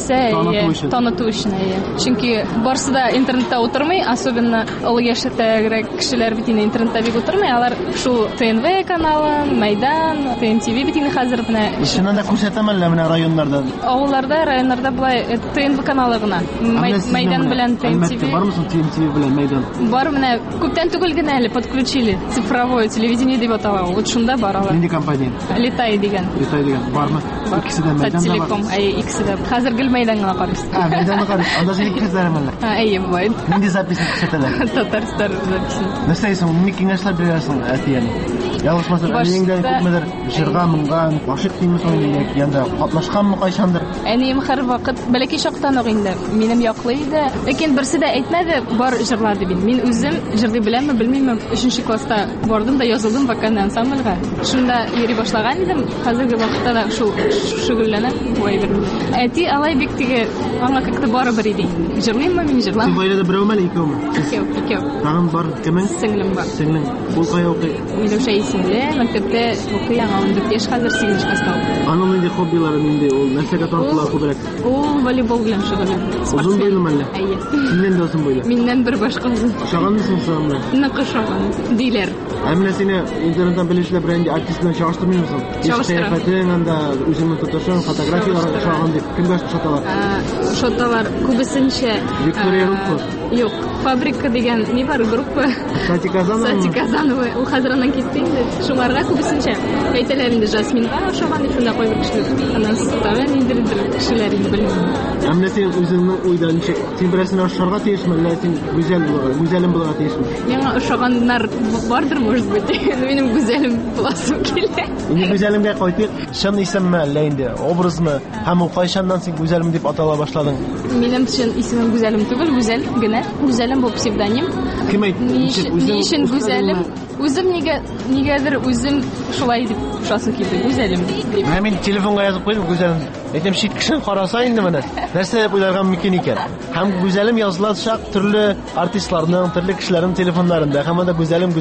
нәрсә, таныту өчен. Чөнки барсы да интернетта утырмый, особенно олы яшьтәгәрәк кешеләр бит инде интернетта бик утырмый, алар шул ТНВ каналы, Майдан, ТНТВ бит инде хәзер менә. Ишеннән дә күрсәтәмәлләр менә районнарда. Авылларда, районнарда булай ТНВ каналы гына. Майдан белән ТНТВ. Бармысың ТНТВ белән Майдан? Бар менә, күптән түгел генә әле подключили. Цифровое телевидение дип атала. Вот шунда бар алар. Нинди компания? Летай дигән. Летай дигән. Бармы? Икесе дә Майданда бар. Телеком, икесе дә. Хәзер гел Майданга карыйсыз. Майданга карыйсыз. Анда син икесәрәмәлләр. Әйе, булай. Нинди записи күрсәтәләр? Татарстан записи. Нәрсәйсең, ник киңәшләр бирәсең әтияне? Ялгышмаса, әниеңдә күпмедер җырга моңган, гашык тимисең инде, янда катнашканмы кайчандыр? Әнием һәр вакыт бәләки чактан ук инде минем яклый иде. Ләкин берсе дә әйтмәде, бар җырлар дип. Мин үзем җырлый беләмме, белмимме, 3нче класста бардым да язылдым вокальный ансамбльгә. Шунда йөри башлаган идем. Хәзерге вакытта да шул шөгыльләнәм, буй бирдем. Әти алай бик теге аңа как-то барыбер иде. Җырлыйммы, мин җырлам. Син гаиләдә берәүме, икәүме? Икәү. Тагын бар кемең? Сеңлем бар. Сеңлең. Ул кая укый? Миләүшә исемле, мәктәптә укый, аңа 14 яшь хәзер 8 класста. Аның инде хоббилары нинди? Ул нәрсәгә тартыла күбрәк? Ул волейбол белән шөгыльләнә. Узын буйлымы әллә? Әйе. Синнән дә узын буйлы. Миннән бер башка узын. Шаганмысың сәгъмә? Нык шаган диләр. Әмма сине интернеттан белешләр белән артист белән чагыштырмыйсың? Чагыштырам. Анда үзеңне тотышың, фотографиялар шаган дип кемгә шаталар? Шаталар күбесенчә. Виктория Рухко. Юк, фабрика дигән ни бар группа? Сати Казанова. Ул хәзернән китте инде. Шуңарга күбесенчә. Әйтәләр инде Жасминга шаган дип шунда кайбер кешеләр. Аннан тагын инде кешеләр инде белмим. Әмма син үзеңнең уйдан ничек? Син берәрсен ашарга тиешме, әллә син гүзәлем булырга тиешме? Миңа ошаганнар бардыр, может быть. Минем гүзәлем буласым килә. Инде гүзәлемгә кайтыйк. Шын исемме, әллә инде образмы? Һәм ул кайчаннан син гүзәлем дип атала башладың? Минем өчен исемем гүзәлем түгел, гүзәл генә. Гүзәлем бу псевдоним. Кем әйтте? Ничек гүзәлем? Үзем нигәдер үзем шулай дип шуасы килде, гүзәлем дип. Мин телефонга язып куйдым гүзәлем. Әйтәм, шит кешен караса инде менә. Нәрсә дип уйларга мөмкин икән? Һәм гүзәлем языла шак төрле артистларның, төрле кешеләрнең телефоннарында. Һәм анда гүзәлем.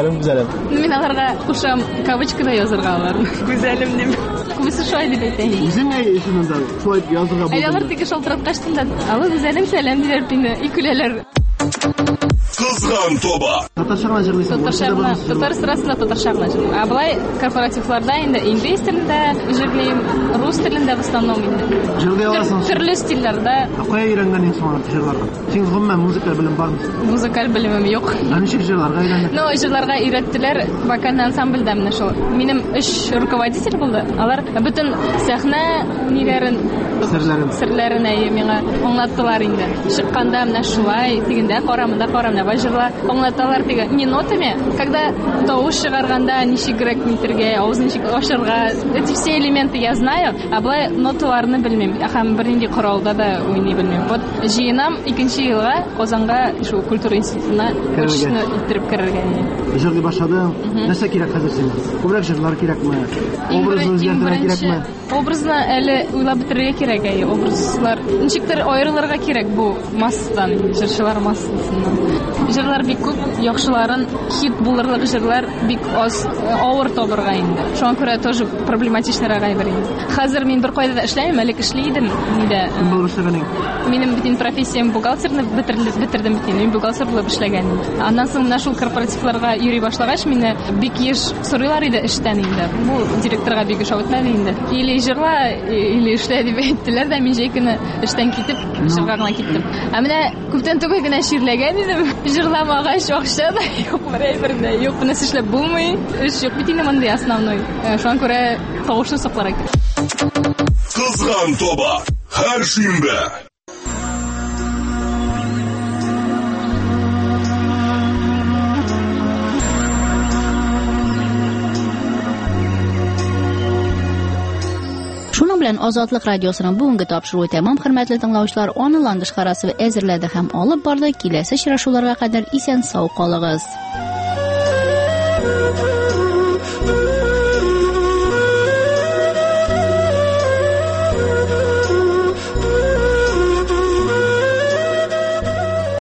Мин аларга кушам кавычкада язырга аларны. Гүзәлем дип. Күбесе шулай дип әйтә. Үзеңә исемендә шулай язырга булды. Алар теге шалтыраткачтында, "Алла гүзәлем, сәлам" диләр инде. Икүләләр. Кызган тоба. Татарча җырлыйсың. Татарча җырлыйм. А былай корпоративларда инде инглиз телендә җырлыйм, рус телендә в основном инде. Җырлый аласың. Төрле стильләрдә. Кая өйрәнгән инде җырларга? Син гомумән музыка белән бармы? Музыкаль белемем юк. Ничек җырларга өйрәндең? Ну, җырларга өйрәттеләр вокальный ансамбльдә менә шул. Минем 3 руководитель булды. Алар бөтен сәхнә ниләрен серләрен миңа аңлаттылар инде. Чыкканда менә шулай, дигәндә карамында бажырла аңлаталар теге не нотами, когда тавыш чыгарганда ничегрәк нитергә, авыз ничек ачарга, эти все элементы я знаю, а былай ноталарны белмим. Һәм бернинди коралда да уйный белмим. Вот җыенам 2нче елга Казанга шул культура институтына учетны иттереп керергә. Җырлый башладың. Нәрсә кирәк хәзер сиңа? Күбрәк җырлар кирәкме? Образны үзгәртергә кирәкме? Образны әле уйлап бетерергә кирәк. Образлар ничектер аерылырга кирәк бу массадан, җырчылар массасыннан. җырлар бик күп, яхшыларын, хит булырлык җырлар бик аз, авыр табырга инде. Шуңа күрә тоже проблематичнарак әйбер инде. Хәзер мин бер кайда да эшләмим, әле эшли идем. Минем битен профессиям бухгалтерны бетердем бит. Мин бухгалтер булып эшләгән идем. Аннан соң менә шул корпоративларга йөри башлагач, мине бик еш сорыйлар иде эштән инде. Бу директорга бик еш авытмады инде. Или җырла, или эшлә дип әйттеләр дә, мин җәй көне эштән китеп, җырга гына киттем. Ә менә күптән түгел генә ширләгән идем. Җырламагач акча да юк, бер дә юк, бу нәрсә эшләп булмый. Эш юк бит инде монда основной. Шуңа күрә тавышны сакларга кирәк. Кызган тоба һәр шимбә. Шуның белән Азатлык радиосының бүгенге тапшыруы тәмам, хөрмәтле тыңлаучылар, аның ландыш карасы әзерләде һәм алып барды. Киләсе очрашуларга кадәр исән сау калыгыз.